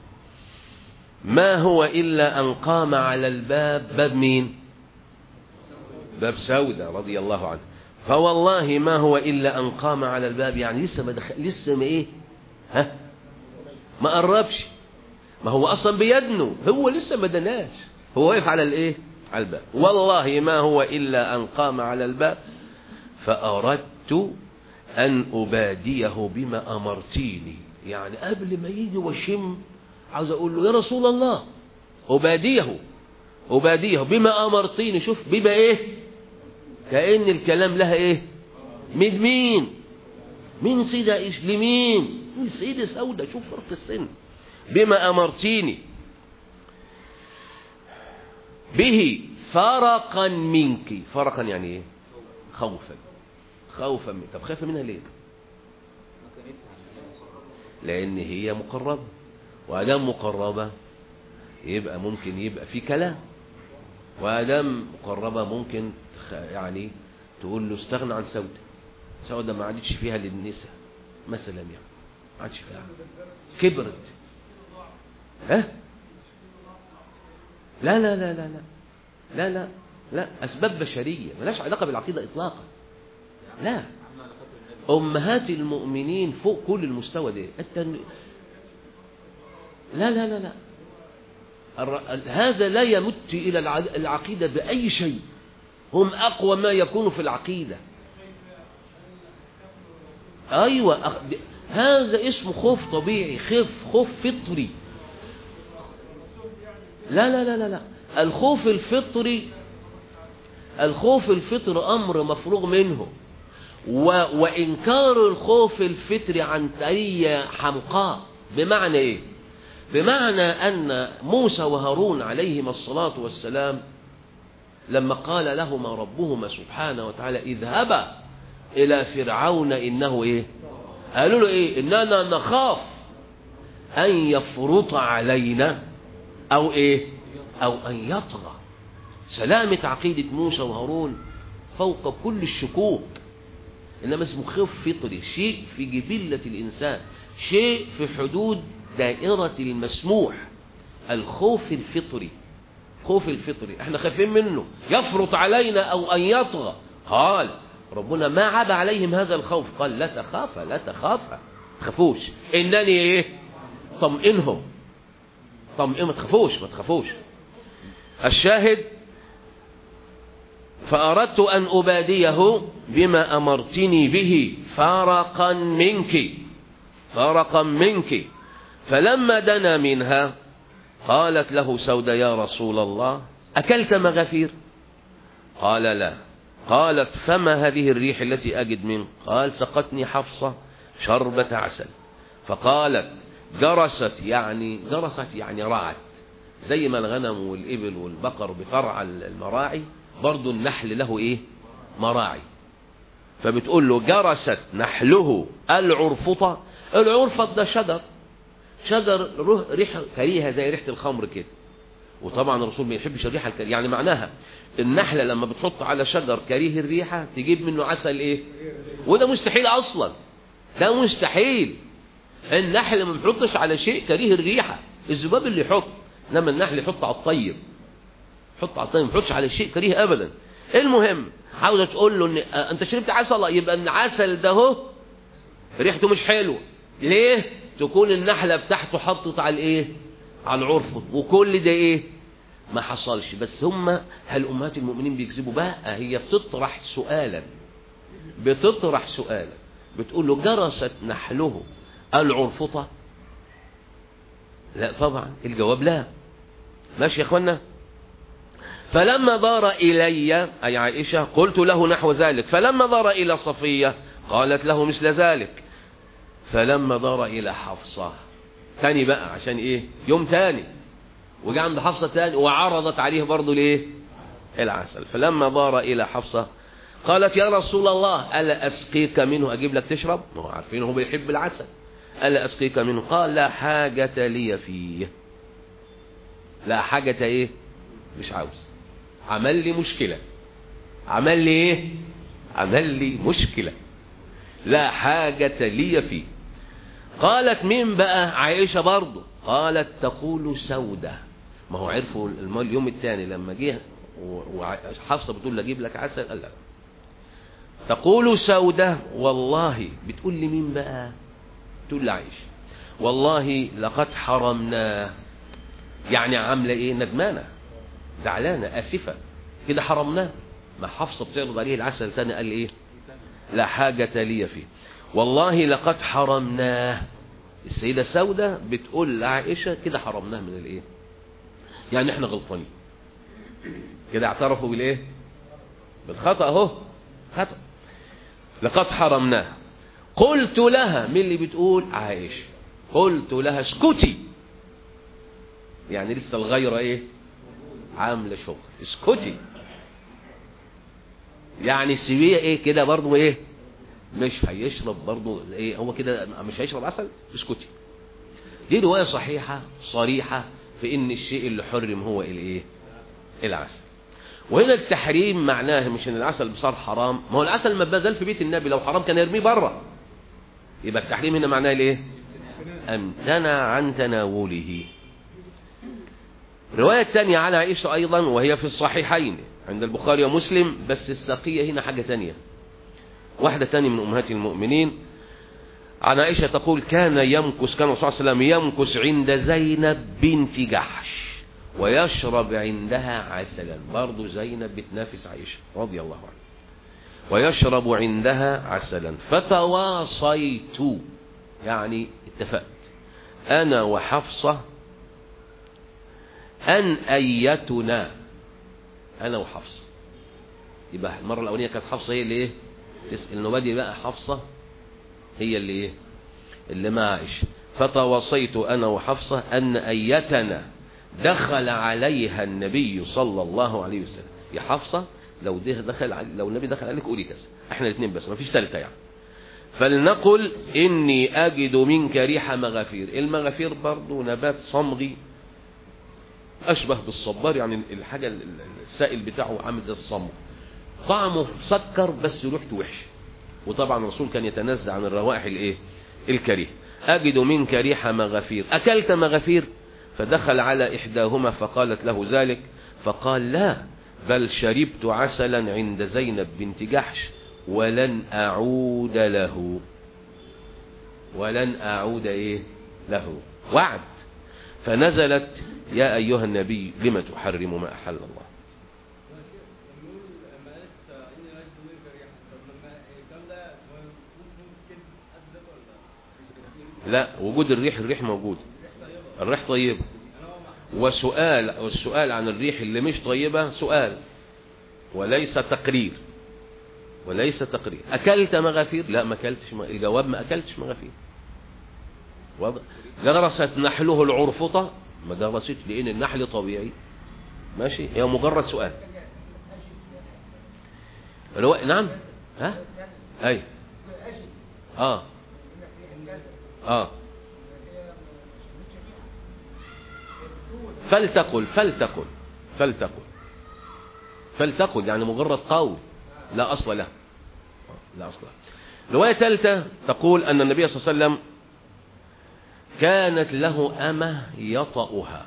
ما هو إلا أن قام على الباب. باب مين؟ باب سودة رضي الله عنه. فوالله ما هو إلا أن قام على الباب، يعني لسه ما دخل، لسه ما إيه ها ما قربش، ما هو أصلا بيدنه، هو لسه ما دناش، هو واقف على الإيه على الباب. والله ما هو إلا أن قام على الباب فأردت أن أباديه بما أمرتيني. يعني قبل ما يجي وشم عاوز أقول له يا رسول الله أباديه أباديه بما أمرتيني. شوف بما إيه، كأن الكلام لها إيه من مين من سيدة إيش لمين من سيدة سودة. شوف فرق السن. بما أمرتيني به فرقا منك. فرقا يعني إيه؟ خوفا. خوفا منك. طب خايفة منها ليه؟ لأن هي مقربة، وأدام مقربة يبقى ممكن يبقى في كلام، وأدام مقربة ممكن يعني تقول له استغنى عن سودة. سودة ما عادتش فيها للنساء مثلا، يعني ما عادش فيها، كبرت. ها لا لا لا لا لا لا لا لا أسباب بشرية ملاش علاقة بالعقيدة إطلاقا. لا، أمهات المؤمنين فوق كل المستوى ده. التن... لا لا لا لا الر... هذا لا يمت إلى العقيدة بأي شيء. هم أقوى ما يكون في العقيدة. أيوة أخ... هذا اسمه خوف طبيعي، خوف خوف فطري. لا لا لا لا لا الخوف الفطري، الخوف الفطري أمر مفروغ منه. و... وإنكار الخوف الفطري عن أي حمقاء. بمعنى إيه؟ بمعنى أن موسى وهارون عليهما الصلاة والسلام لما قال لهما ربهما سبحانه وتعالى اذهبا إلى فرعون إنه إيه؟ قالوا له إيه؟ إننا نخاف أن يفرط علينا أو إيه؟ أو أن يطغى. سلامة عقيدة موسى وهارون فوق كل الشكوك. إنما اسمه خوف فطري، شيء في جبلة الإنسان، شيء في حدود دائرة المسموح. الخوف الفطري، خوف الفطري احنا خايفين منه يفرط علينا أو أن يطغى. قال ربنا ما عاب عليهم هذا الخوف، قال لا تخافا لا تخافا تخافوش إنني إيه طمئنهم طمئن ما تخافوش ما تخافوش. الشاهد فأردت أن أباديه بما أمرتني به فرقا منك فرقا منك. فلما دنا منها قالت له سودة يا رسول الله أكلت مغافير؟ قال لا. قالت فما هذه الريح التي أجد منك؟ قال سقتني حفصة شربة عسل. فقالت جرست، يعني جرست يعني رعت، زي ما الغنم والإبل والبقر بترعى المراعي، برضو النحل له إيه مراعي. فبتقول له جرست نحله العرفطة. العرفط ده شجر، شجر ريحة كريهة زي ريحة الخمر كده، وطبعا الرسول ما يحبش الريحة الكريهة. يعني معناها النحلة لما بتحط على شجر كريه الريحة تجيب منه عسل ايه؟ وده مستحيل اصلا، ده مستحيل. النحل ما بيحطش على شيء كريه الريحة، الذباب اللي يحط، انما النحل يحط على الطيب، يحط على الطيب، ما يحطش على شيء كريه ابدا. المهم عاوزه تقول له ان انت شربت عسل، يبقى العسل ده اهو ريحته مش حلوه. ليه؟ تكون النحله بتاعته حطت على الايه؟ على العرفه، وكل ده ايه؟ ما حصلش. بس هم هل امهات المؤمنين بيكذبوا بقى؟ هي بتطرح سؤالا، بتطرح سؤالا بتقول له جرست نحله العرفطة؟ لا طبعا، الجواب لا. ماشي يا اخوانا. فلما دار إلي أي عائشة قلت له نحو ذلك، فلما دار إلى صفية قالت له مثل ذلك، فلما دار إلى حفصة تاني بقى عشان إيه؟ يوم تاني وجاء عند حفصة تاني وعرضت عليه برضو ليه؟ العسل. فلما دار إلى حفصة قالت يا رسول الله ألا أسقيك منه، أجيب لك تشرب؟ ما هو عارفين هو بيحب العسل. ألا أسقيك منه؟ قال لا حاجة لي فيه. لا حاجة إيه؟ مش عاوز. عمل لي مشكلة، عمل لي إيه؟ عمل لي مشكلة، لا حاجة لي فيه. قالت مين بقى؟ عائشة برضه. قالت تقول سودة. ما هو عرفوا اليوم الثاني لما جه وحفصة بتقول له اجيب لك عسل، قال لا. تقول سودة والله. بتقول لي مين بقى؟ تقول لعائشة والله لقد حرمناه. يعني عامله ايه؟ ندمانه، زعلانه، اسفه كده، حرمناه. ما حفصة بتعرض عليه العسل تاني قال ايه؟ لا حاجة لي فيه. والله لقد حرمناه. السيدة سودة بتقول لعائشة كده حرمناه من الايه؟ يعني احنا غلطانين كده، اعترفوا بالايه؟ بالخطأ اهو، خطأ. لقد حرمناه. قلت لها، مين اللي بتقول؟ عائشة. قلت لها اسكتي. يعني لسه الغيرة ايه؟ عاملة شغل. اسكتي يعني سيبيه ايه كده برضو ايه؟ مش هيشرب برضو ايه؟ هو كده مش هيشرب عسل؟ اسكتي. دي رواية صحيحة صريحة في ان الشيء اللي حرم هو الايه؟ العسل. وهنا التحريم معناه مش ان العسل بصار حرام، ما هو العسل ما بازال في بيت النبي، لو حرام كان يرميه بره. يبقى التحريم هنا معناه الايه؟ امتنع عن تناوله. الرواية الثانية على عائشة ايضا وهي في الصحيحين عند البخاري ومسلم، بس الساقية هنا حاجة تانية، واحدة تانية من أمهات المؤمنين. عن عائشة تقول كان يمكث كان الرسول صلى الله عليه وسلم يمكث عند زينب بنت جحش ويشرب عندها عسلا. برضو زينب بتنافس عائشة رضي الله عنها. ويشرب عندها عسلا. فتواصيت يعني اتفقت أنا وحفصة أن أيتنا، أنا وحفصة. يبقى المرة الأولانية كانت حفصة هي اللي إيه؟ النبادي بقى حفصة هي اللي إيه؟ اللي مع عائشة. فتوصيت أنا وحفصة أن أيتنا دخل عليها النبي صلى الله عليه وسلم. يا حفصة لو ده دخل لو النبي دخل عليك قولي كذا، احنا الاثنين بس ما فيش ثالثة يعني. فلنقل إني أجد منك ريح مغافير. المغافير برضو نبات صمغي أشبه بالصبار، يعني الحاجة السائل بتاعه عامل زي الصمغ، طعمه سكر بس ريحته وحشه. وطبعا الرسول كان يتنزع عن الروائح الايه؟ الكريه. اجد منك ريح مغافير، اكلت مغافير؟ فدخل على احداهما فقالت له ذلك، فقال لا بل شربت عسلا عند زينب بنت جحش ولن اعود له. ولن اعود ايه له؟ وعد. فنزلت يا ايها النبي لم تحرم ما احل الله. لا، وجود الريح، الريح موجود، الريح طيبة. وسؤال والسؤال عن الريح اللي مش طيبة سؤال وليس تقرير، وليس تقرير. أكلت مغافير؟ لا ما أكلتش. الجواب ما أكلتش مغافير. واضح. جرست نحله العرفطة؟ ما جرست لأن النحل طبيعي ماشي، هي مجرد سؤال. نعم ها اي اه اه فلتقل فلتقل فلتقل فلتقل يعني مجرد قول لا أصل له، لا أصل له. رواية ثالثة تقول أن النبي صلى الله عليه وسلم كانت له أمة يطأها،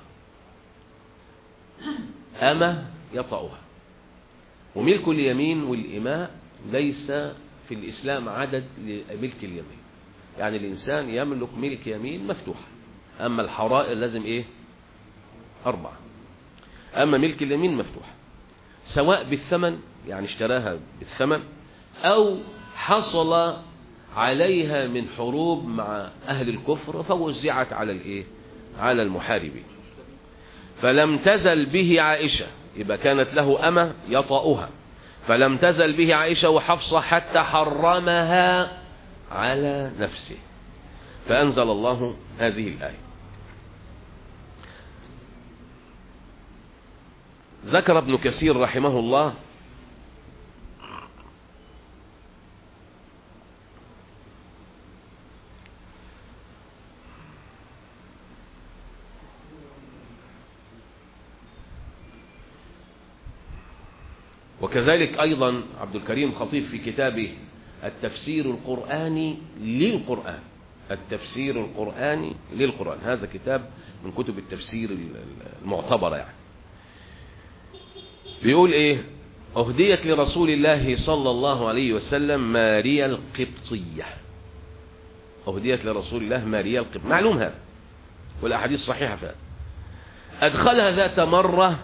أمة يطأها. وملك اليمين والإماء ليس في الإسلام عدد لملك اليمين، يعني الإنسان يملك ملك يمين مفتوحة، أما الحرائر لازم إيه؟ أربعة. أما ملك اليمين مفتوحة سواء بالثمن، يعني اشتراها بالثمن، أو حصل عليها من حروب مع أهل الكفر فوزعت على الإيه؟ على المحاربين. فلم تزل به عائشة، يبقى كانت له أمة يطأها، فلم تزل به عائشة وحفصة حتى حرمها على نفسه، فأنزل الله هذه الآية. ذكر ابن كثير رحمه الله وكذلك أيضا عبد الكريم خطيب في كتابه التفسير القرآني للقرآن، التفسير القرآني للقرآن، هذا كتاب من كتب التفسير المعتبرة يعني. بيقول ايه؟ اهديت لرسول الله صلى الله عليه وسلم ماريا القبطية، اهديت لرسول الله ماريا القبطية، معلوم هذا والاحاديث صحيحة فهذا. ادخلها ذات مرة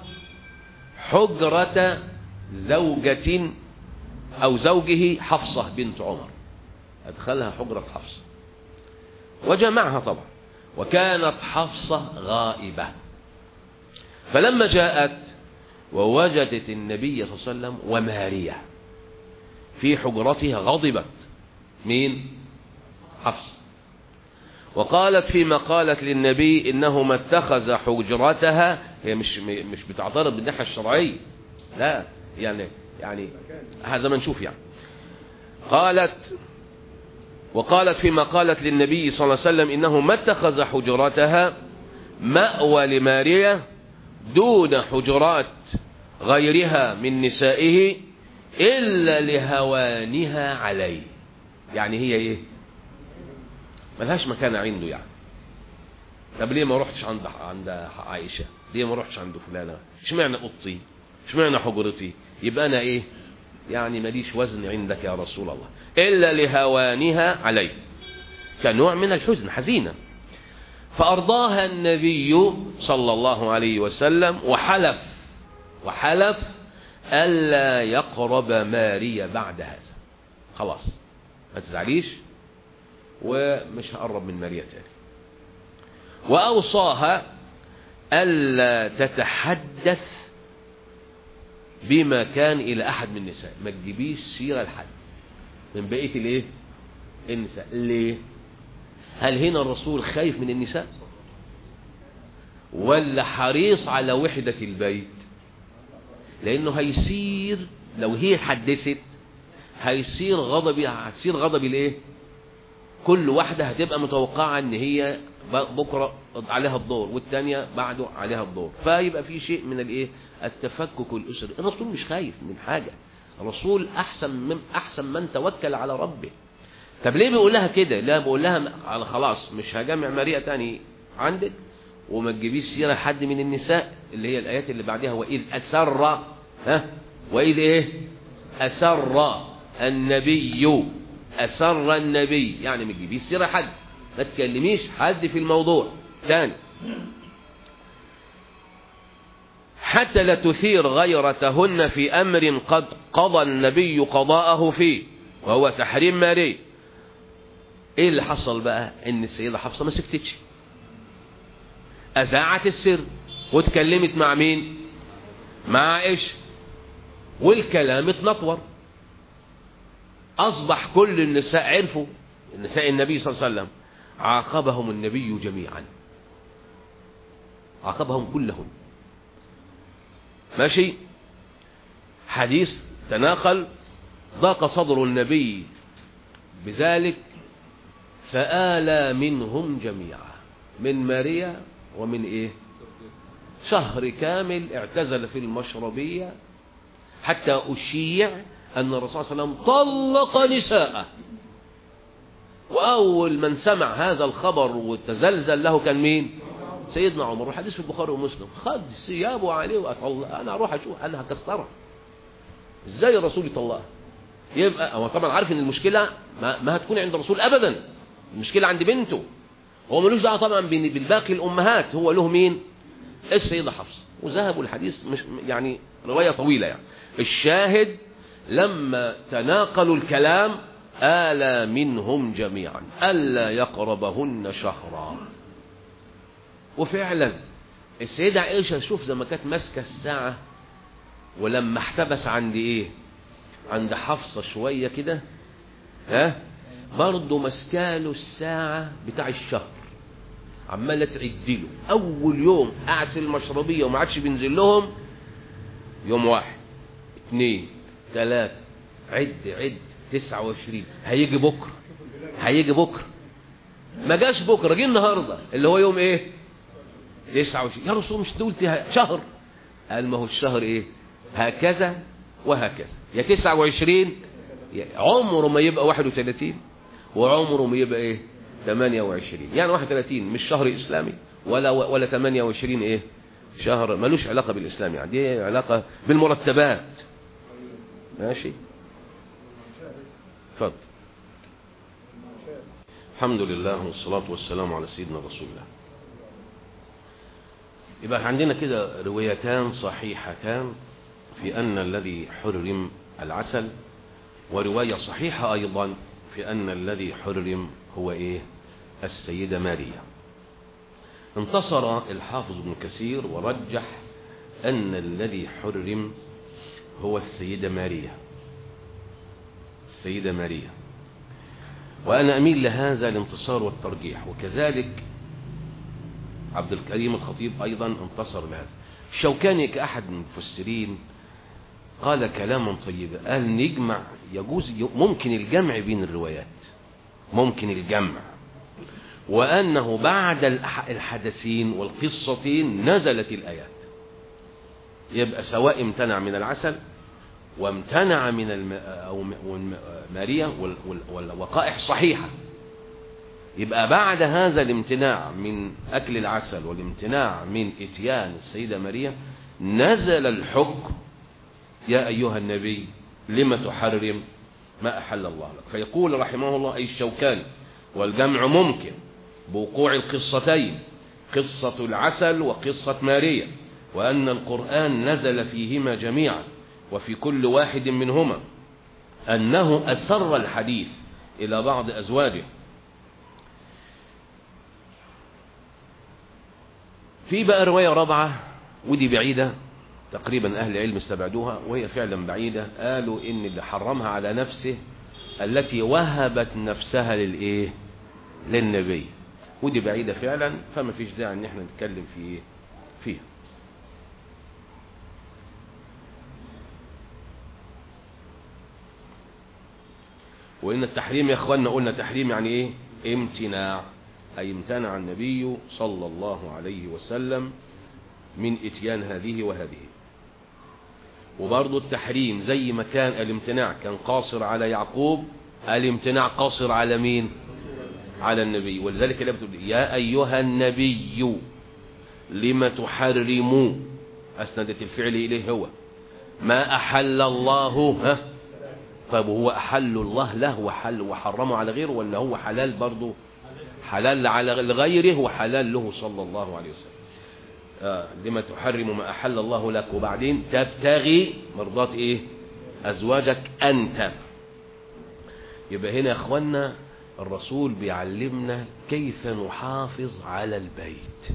حجرة زوجة او زوجه حفصة بنت عمر، ادخلها حجرة حفصة وجمعها طبعا، وكانت حفصة غائبة، فلما جاءت ووجدت النبي صلى الله عليه وسلم وماريا في حجرتها غضبت. مين؟ حفصة. وقالت فيما قالت للنبي إنه ما اتخذ حجرتها، هي مش مش بتعترض بالناحية الشرعية، لا يعني يعني هذا ما نشوف يعني. قالت وقالت فيما قالت للنبي صلى الله عليه وسلم إنه ما اتخذ حجرتها مأوى لماريا دون حجرات غيرها من نسائه إلا لهوانها عليه، يعني هي ايه؟ ملهاش مكان عنده يعني. طب ليه ما رحتش عند عند عائشة؟ ليه ما رحتش عند فلانة؟ اشمعنى اوضتي؟ اشمعنى حجرتي؟ يبقى انا ايه يعني؟ ماليش وزن عندك يا رسول الله. إلا لهوانها عليه، كنوع من الحزن، حزينة. فأرضاها النبي صلى الله عليه وسلم وحلف وحلف ألا يقرب ماريا بعد هذا، خلاص ما تزعليش ومش هقرب من ماريا تاني. وأوصاها ألا تتحدث بما كان إلى أحد من النساء، ما تجيبيش سيرة لحد من بقية الايه؟ النساء. ليه؟ هل هنا الرسول خايف من النساء ولا حريص على وحدة البيت؟ لأنه هيصير لو هي حدثت هيصير غضبي، هتصير غضبي الايه؟ كل واحدة هتبقى متوقعة ان هي بكرة عليها الدور والتانية بعده عليها الدور، فيبقى في شيء من الايه؟ التفكك الأسري. الرسول مش خايف من حاجة، الرسول أحسن من أحسن من توكل على ربه. طب ليه بيقول لها كده؟ لا بيقول لها على خلاص مش هجمع ماريا تاني عندك، وما تجيبيش سيرة حد من النساء، اللي هي الآيات اللي بعدها وإذ أسر، ها وإذ إيه؟ أسر النبي، أسر النبي يعني ما تجيبيش سيرة حد، ما تكلميش حد في الموضوع تاني، حتى لا تثير غيرتهن في أمر قد قضى النبي قضاءه فيه وهو تحريم ماريا. ايه اللي حصل بقى؟ ان السيدة حفصة ما سكتتش، أذاعت السر واتكلمت مع مين؟ مع عائشة، والكلام اتنطور، أصبح كل النساء عرفوا، النساء النبي صلى الله عليه وسلم عاقبهم النبي جميعا، عاقبهم كلهم. ماشي؟ حديث تناقل، ضاق صدر النبي بذلك فآلى منهم جميعا، من ماريا ومن إيه؟ شهر كامل اعتزل في المشربية، حتى أشيع أن الرسول صلى الله عليه وسلم طلق نساءه. وأول من سمع هذا الخبر وتزلزل له كان مين؟ سيدنا عمر. والحديث في البخاري ومسلم. خد ثيابه عليه وأطلق، أنا أروح أشوف أنا هكسرها إزاي الرسول يطلقها. يبقى هو طبعا عارف إن المشكلة ما, ما هتكون عند الرسول أبدا، المشكلة عند بنته. هو ملوش دعوة طبعا بالباقي الأمهات، هو له مين؟ السيدة حفصة. وذهبوا الحديث مش يعني رواية طويلة يعني. الشاهد لما تناقلوا الكلام آلى منهم جميعا ألا يقربهن شهرا. وفعلا السيدة عائشة شوف زي ما كانت ماسكة الساعة، ولما احتبس عند ايه؟ عند حفصة شوية كده، ها برضه مسكاله الساعة بتاع الشهر، عمالة تعدله. أول يوم قاعد في المشربية وما عادش بينزل لهم، يوم واحد اثنين ثلاثة، عد عد تسعة وعشرين، هيجي بكرة هيجي بكرة ما جاش بكرة، جه النهاردة اللي هو يوم ايه؟ تسعة وعشرين. يا رسول مش تقول شهر؟ قال ما هو الشهر ايه؟ هكذا وهكذا، يا تسعة وعشرين عمره ما يبقى واحد وثلاثين، وعمره ما يبقى ايه؟ ثمانية وعشرين. يعني واحد وثلاثين مش شهر إسلامي، ولا ولا ثمانية وعشرين ايه؟ شهر ملوش علاقة بالإسلام، يعني دي علاقة بالمرتبات. ماشي، اتفضل. الحمد لله والصلاة والسلام على سيدنا رسول الله. يبقى عندنا كده روايتان صحيحتان في أن الذي حرم العسل، ورواية صحيحة أيضا في أن الذي حرم هو إيه؟ السيدة ماريا. انتصر الحافظ ابن كثير ورجح أن الذي حرم هو السيدة ماريا، السيدة ماريا. وأنا أميل لهذا الانتصار والترجيح، وكذلك عبد الكريم الخطيب أيضا انتصر لهذا. الشوكاني كأحد المفسرين قال كلاما طيبا، قال نجمع، يجوز ممكن الجمع بين الروايات، ممكن الجمع، وأنه بعد الحدثين والقصتين نزلت الآيات. يبقى سواء امتنع من العسل وامتنع من الم... أو ماريا والوقائح صحيحة، يبقى بعد هذا الامتناع من أكل العسل والامتناع من إتيان السيدة ماريا نزل الحكم يا أيها النبي لما تحرم ما أحل الله لك. فيقول رحمه الله أي الشوكاني والجمع ممكن بوقوع القصتين، قصة العسل وقصة ماريا، وأن القرآن نزل فيهما جميعا وفي كل واحد منهما أنه أسر الحديث إلى بعض أزواجه. في بقى رواية رابعة ودي بعيدة تقريبا أهل العلم استبعدوها، وهي فعلا بعيدة. قالوا إن اللي حرمها على نفسه التي وهبت نفسها للإيه؟ للنبي. ودي بعيدة فعلا، فما فيش داعي إن احنا نتكلم في إيه؟ فيها. وإن التحريم يا أخواننا قلنا تحريم يعني إيه؟ امتناع، أي امتنع النبي صلى الله عليه وسلم من إتيان هذه وهذه. وبرضو التحريم زي ما كان الامتناع كان قاصر على يعقوب، الامتناع قاصر على مين؟ على النبي. ولذلك لا بتقول يا أيها النبي لما تحرموا، أسندت الفعل إليه هو ما أحل الله. ها طيب هو أحل الله له وحل وحرمه على غيره، ولا هو حلال برضو؟ حلال على غيره وحلال له صلى الله عليه وسلم. آه لما تحرم ما أحل الله لك، وبعدين تبتغي مرضات إيه؟ أزواجك أنت. يبقى هنا يا أخوانا الرسول بيعلمنا كيف نحافظ على البيت.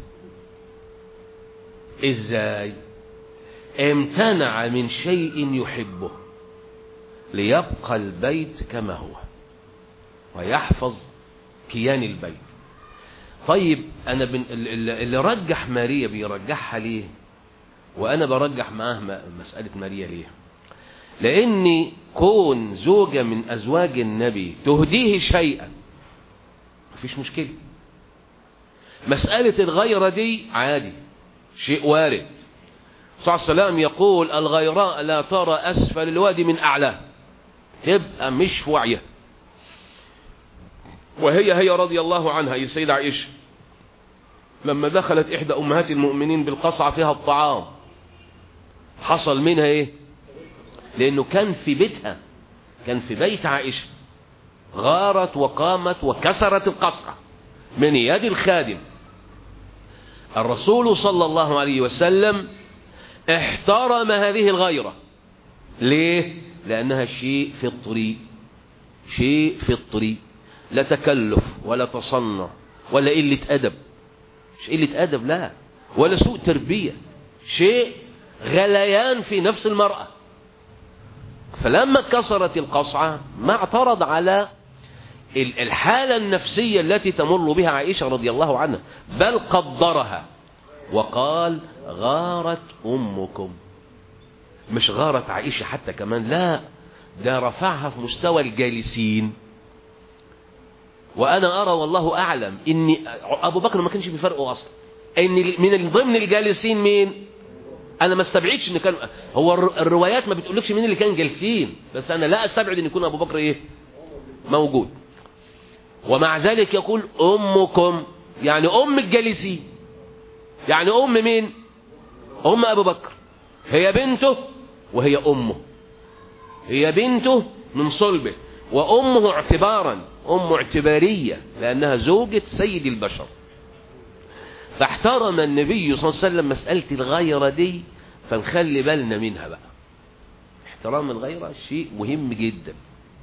إزاي؟ امتنع من شيء يحبه ليبقى البيت كما هو ويحفظ كيان البيت. طيب أنا بن... اللي رجح ماريا بيرجحها ليه؟ وأنا برجح معاه مسألة ماريا ليه؟ لأن كون زوجة من أزواج النبي تهديه شيئا مفيش مشكلة. مسألة الغيرة دي عادي، شيء وارد. صلى الله عليه وسلم يقول الغيراء لا ترى أسفل الوادي من أعلاه، تبقى مش في وعيه. وهي هي رضي الله عنها هي السيدة عائشة لما دخلت إحدى أمهات المؤمنين بالقصعة فيها الطعام، حصل منها إيه؟ لأنه كان في بيتها، كان في بيت عائشة، غارت وقامت وكسرت القصعة من يد الخادم. الرسول صلى الله عليه وسلم احترم هذه الغيرة. ليه؟ لأنها شيء فطري، شيء فطري، لا تكلف ولا تصنع ولا قلة أدب، مش قلة أدب لا، ولا سوء تربية، شيء غليان في نفس المرأة. فلما كسرت القصعة ما اعترض على الحالة النفسية التي تمر بها عائشة رضي الله عنها، بل قدرها وقال غارت أمكم. مش غارت عائشة حتى كمان، لا، ده رفعها في مستوى الجالسين. وأنا أرى والله أعلم إن أبو بكر ما كانش بيفرقه أصلا، إن من ضمن الجالسين مين؟ أنا ما استبعدش إن كان، هو الروايات ما بتقولكش مين اللي كان جالسين، بس أنا لا أستبعد إن يكون أبو بكر إيه؟ موجود. ومع ذلك يقول أمكم، يعني أم الجالسين، يعني أم مين؟ أم أبو بكر، هي بنته وهي أمه، هي بنته من صلبه وأمه اعتبارا، أم اعتبارية لأنها زوجة سيد البشر. فاحترم النبي صلى الله عليه وسلم مسألة الغيرة دي، فنخلي بالنا منها بقى. احترام الغيرة شيء مهم جدا،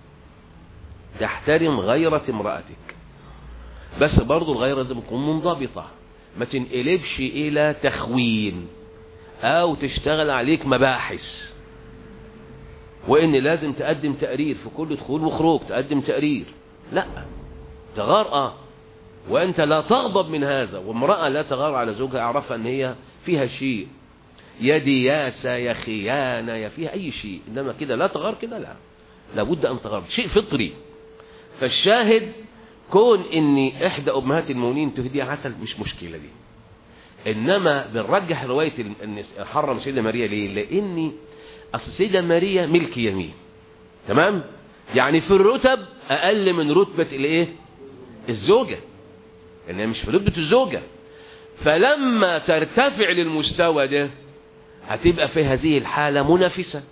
تحترم غيرة امرأتك، بس برضو الغيرة لازم تكون منضبطة، ما تنقلبش إلى تخوين أو تشتغل عليك مباحث، وإن لازم تقدم تقرير في كل دخول وخروج، تقدم تقرير. لا، تغار اه وأنت لا تغضب من هذا، وامرأة لا تغار على زوجها اعرفها أن هي فيها شيء، يا دياسة يا خيانة يا فيها أي شيء، إنما كده لا تغار كده، لا، لابد أن تغار، شيء فطري. فالشاهد كون إن إحدى أمهات المؤمنين تهديها عسل مش مشكلة دي، إنما بنرجح رواية أن حرم سيدة ماريا. ليه؟ لأن أصل السيدة ماريا ملك يمين، تمام؟ يعني في الرتب أقل من رتبة الإيه؟ الزوجة، لأنها مش في رتبة الزوجة. فلما ترتفع للمستوى ده هتبقى في هذه الحالة منافسة،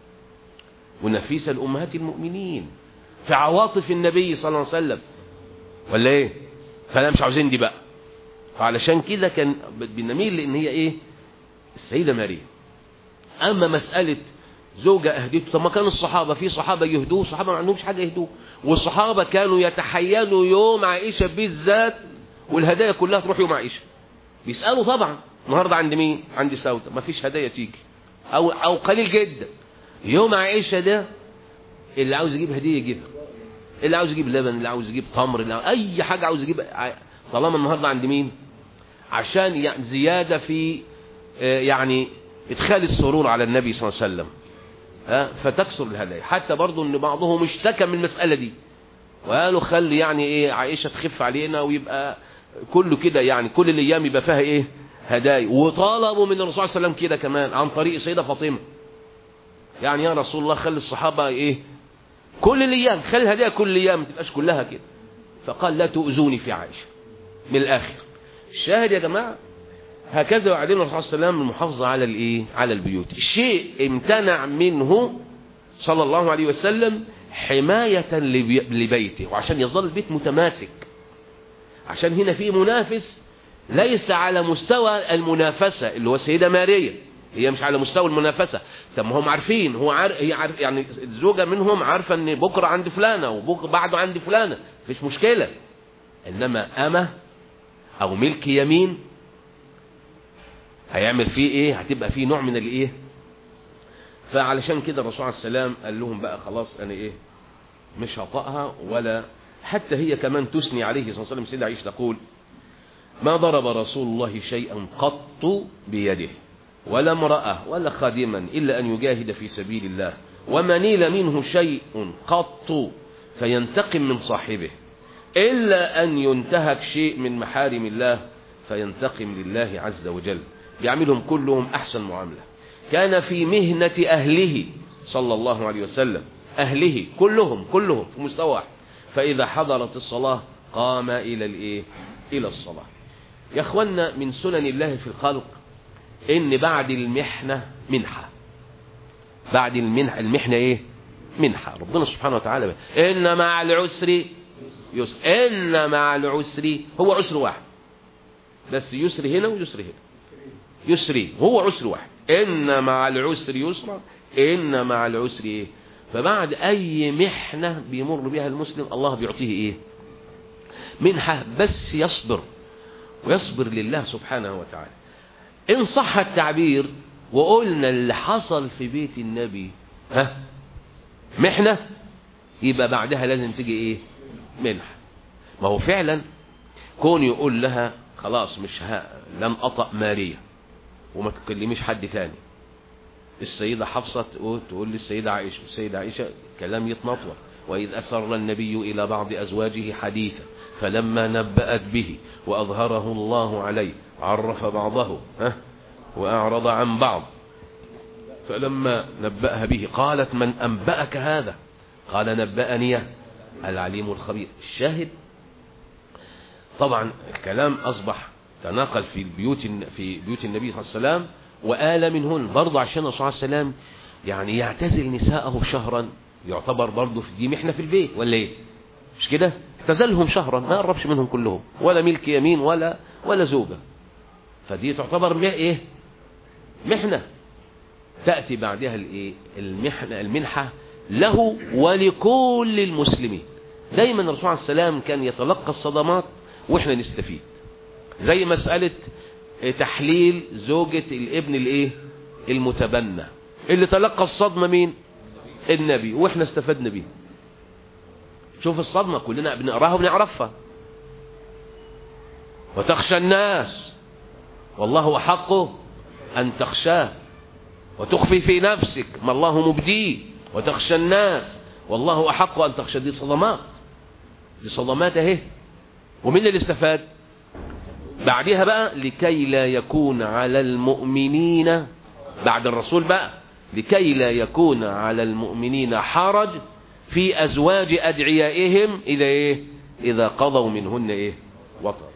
منافسة لأمهات المؤمنين في عواطف النبي صلى الله عليه وسلم، ولا إيه؟ فلا مش عاوزين دي بقى. فعلشان كده كان بنميل لأن هي إيه؟ السيدة ماريا. أما مسألة زوجة أهديته، طب ما كان الصحابة، في صحابة يهدوه، صحابة ما عندهمش حاجة يهدوه، والصحابة كانوا يتحينوا يوم عائشة بالذات، والهدايا كلها تروح يوم عائشة. بيسألوا طبعا النهاردة عند مين؟ عند سودة، ما فيش هدايا تيجي أو أو قليل جدا. يوم عائشة ده اللي عاوز يجيب هدية يجيبها، اللي عاوز يجيب لبن، اللي عاوز يجيب تمر، اللي عاوز أي حاجة عاوز يجيب، طالما النهاردة عند مين؟ عشان يعني زيادة في يعني إدخال السرور على النبي صلى الله عليه وسلم، ها، فتكسر الهدايا. حتى برضو ان بعضهم اشتكى من المسألة دي وقالوا خلي يعني ايه عائشة تخف علينا ويبقى كله كده، يعني كل الايام يبقى فيها ايه؟ هدايا. وطالبوا من الرسول صلى الله عليه وسلم كده كمان عن طريق سيدة فاطمة، يعني يا رسول الله خلي الصحابة ايه كل الايام، خلي الهدايا كل الايام، ما تبقاش كلها كده. فقال لا تؤذوني في عائشة. من الاخر الشاهد يا جماعة، هكذا وعدنا الرسول صلى الله عليه وسلم المحافظة على الايه؟ على البيوت. الشيء امتنع منه صلى الله عليه وسلم حماية لبيته، وعشان يظل البيت متماسك. عشان هنا في منافس ليس على مستوى المنافسة اللي هو السيدة ماريا، هي مش على مستوى المنافسة. طب ما هم عارفين، هو عارف، هي عارف، يعني الزوجة منهم عارفة ان بكرة عند فلانة وبكرة بعده عند فلانة، مفيش مشكلة. انما أمة او ملك يمين هيعمل فيه ايه؟ هتبقى فيه نوع من الايه؟ فعلشان كده الرسول عليه السلام قال لهم بقى خلاص انا ايه؟ مش هطأها. ولا حتى هي كمان تثني عليه صلى الله عليه وسلم. سيدة عائشة تقول ما ضرب رسول الله شيئا قط بيده ولا امرأة ولا خادما إلا أن يجاهد في سبيل الله وما نيل منه شيء قط فينتقم من صاحبه إلا أن ينتهك شيء من محارم الله فينتقم لله عز وجل. بيعملهم كلهم أحسن معاملة. كان في مهنة أهله صلى الله عليه وسلم، أهله كلهم كلهم في مستوى واحد، فإذا حضرت الصلاة قام إلى الإيه؟ إلى الصلاة. يا أخوانا من سنن الله في الخلق إن بعد المحنة منحة. بعد المنحة المحنة إيه؟ منحة. ربنا سبحانه وتعالى إن مع العسر يسر. إن مع العسر هو عسر واحد بس، يسر هنا ويسر هنا، يسري هو عسر واحد. إن مع العسر يسرا، إن مع العسر إيه؟ فبعد أي محنة بيمر بها المسلم الله بيعطيه إيه؟ منحة، بس يصبر ويصبر لله سبحانه وتعالى. إن صح التعبير وقلنا اللي حصل في بيت النبي ها محنة، يبقى بعدها لازم تيجي إيه؟ منحة. ما هو فعلا كون يقول لها خلاص مش ها لن أطأ ماريا وما تكلميش حد تاني. السيدة حفصة تقول للسيدة عائشة، السيدة عائشة كلام يتنطور، وإذ أسر النبي إلى بعض أزواجه حديثا فلما نبأت به وأظهره الله عليه عرف بعضه ها وأعرض عن بعض، فلما نبأها به قالت من أنبأك هذا؟ قال نبأني العليم الخبير. الشاهد طبعا الكلام أصبح تناقل في البيوت في بيوت النبي صلى الله عليه وسلم وآل منهن برضه عشان الرسول صلى الله عليه وسلم يعني يعتزل نساءه شهرا، يعتبر برضه في دي محنة في البيت ولا ايه؟ مش كده؟ اعتزلهم شهرا ما قربش منهم كلهم، ولا ملك يمين ولا ولا زوجة، فدي تعتبر ايه؟ محنة. تأتي بعدها الايه؟ المحنة المنحة له ولكل المسلمين. دايما الرسول عليه السلام كان يتلقى الصدمات واحنا نستفيد، زي مسألة تحليل زوجة الابن الايه؟ المتبنى، اللي تلقى الصدمة مين؟ النبي، واحنا استفدنا بيه. شوف الصدمة كلنا بنقراها وبنعرفها. وتخشى الناس والله أحق أن تخشاه وتخفي في نفسك ما الله مبديه وتخشى الناس والله أحق أن تخشى. دي صدمات، دي صدمات اهي. ومين اللي استفاد بعدها بقى؟ لكي لا يكون على المؤمنين بعد الرسول بقى، لكي لا يكون على المؤمنين حرج في أزواج أدعيائهم إذا إيه؟ إذا قضوا منهن إيه؟ وطر.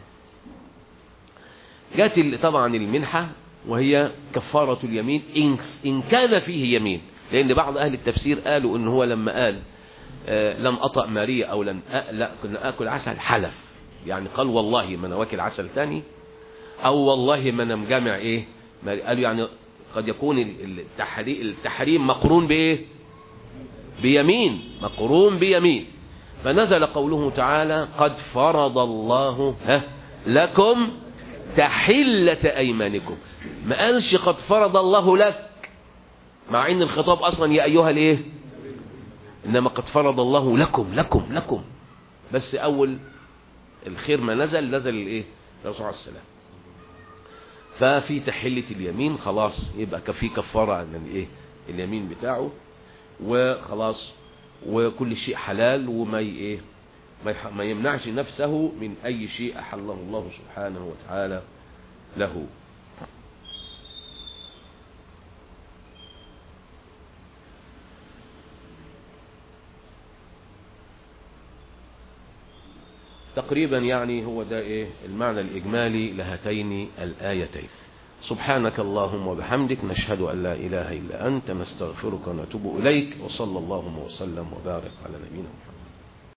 جاءت طبعا المنحة وهي كفارة اليمين إن, إن كان فيه يمين، لأن بعض أهل التفسير قالوا إن هو لما قال آه لن أطأ ماريا أو لن لا كنا آكل عسل حلف، يعني قال والله ما أنا واكل عسل تاني، أو والله ما أنا مجامع إيه؟ قالوا يعني قد يكون التحريم مقرون بإيه؟ بيمين، مقرون بيمين. فنزل قوله تعالى قد فرض الله ها لكم تحلة أيمانكم. ما قالش قد فرض الله لك، مع ان الخطاب اصلا يا ايها الايه، انما قد فرض الله لكم لكم لكم، بس اول الخير ما نزل نزل الايه؟ الرسول عليه السلام. ففي تحلة اليمين خلاص يبقى كفي كفارة عن الايه؟ اليمين بتاعه وخلاص، وكل شيء حلال وما ايه ما يمنعش نفسه من اي شيء احله الله سبحانه وتعالى له. تقريبا يعني هو ده ايه المعنى الاجمالي لهاتين الايتين. سبحانك اللهم وبحمدك نشهد ان لا اله الا انت نستغفرك ونتوب اليك، وصلى اللهم وسلم وبارك على نبينا محمد.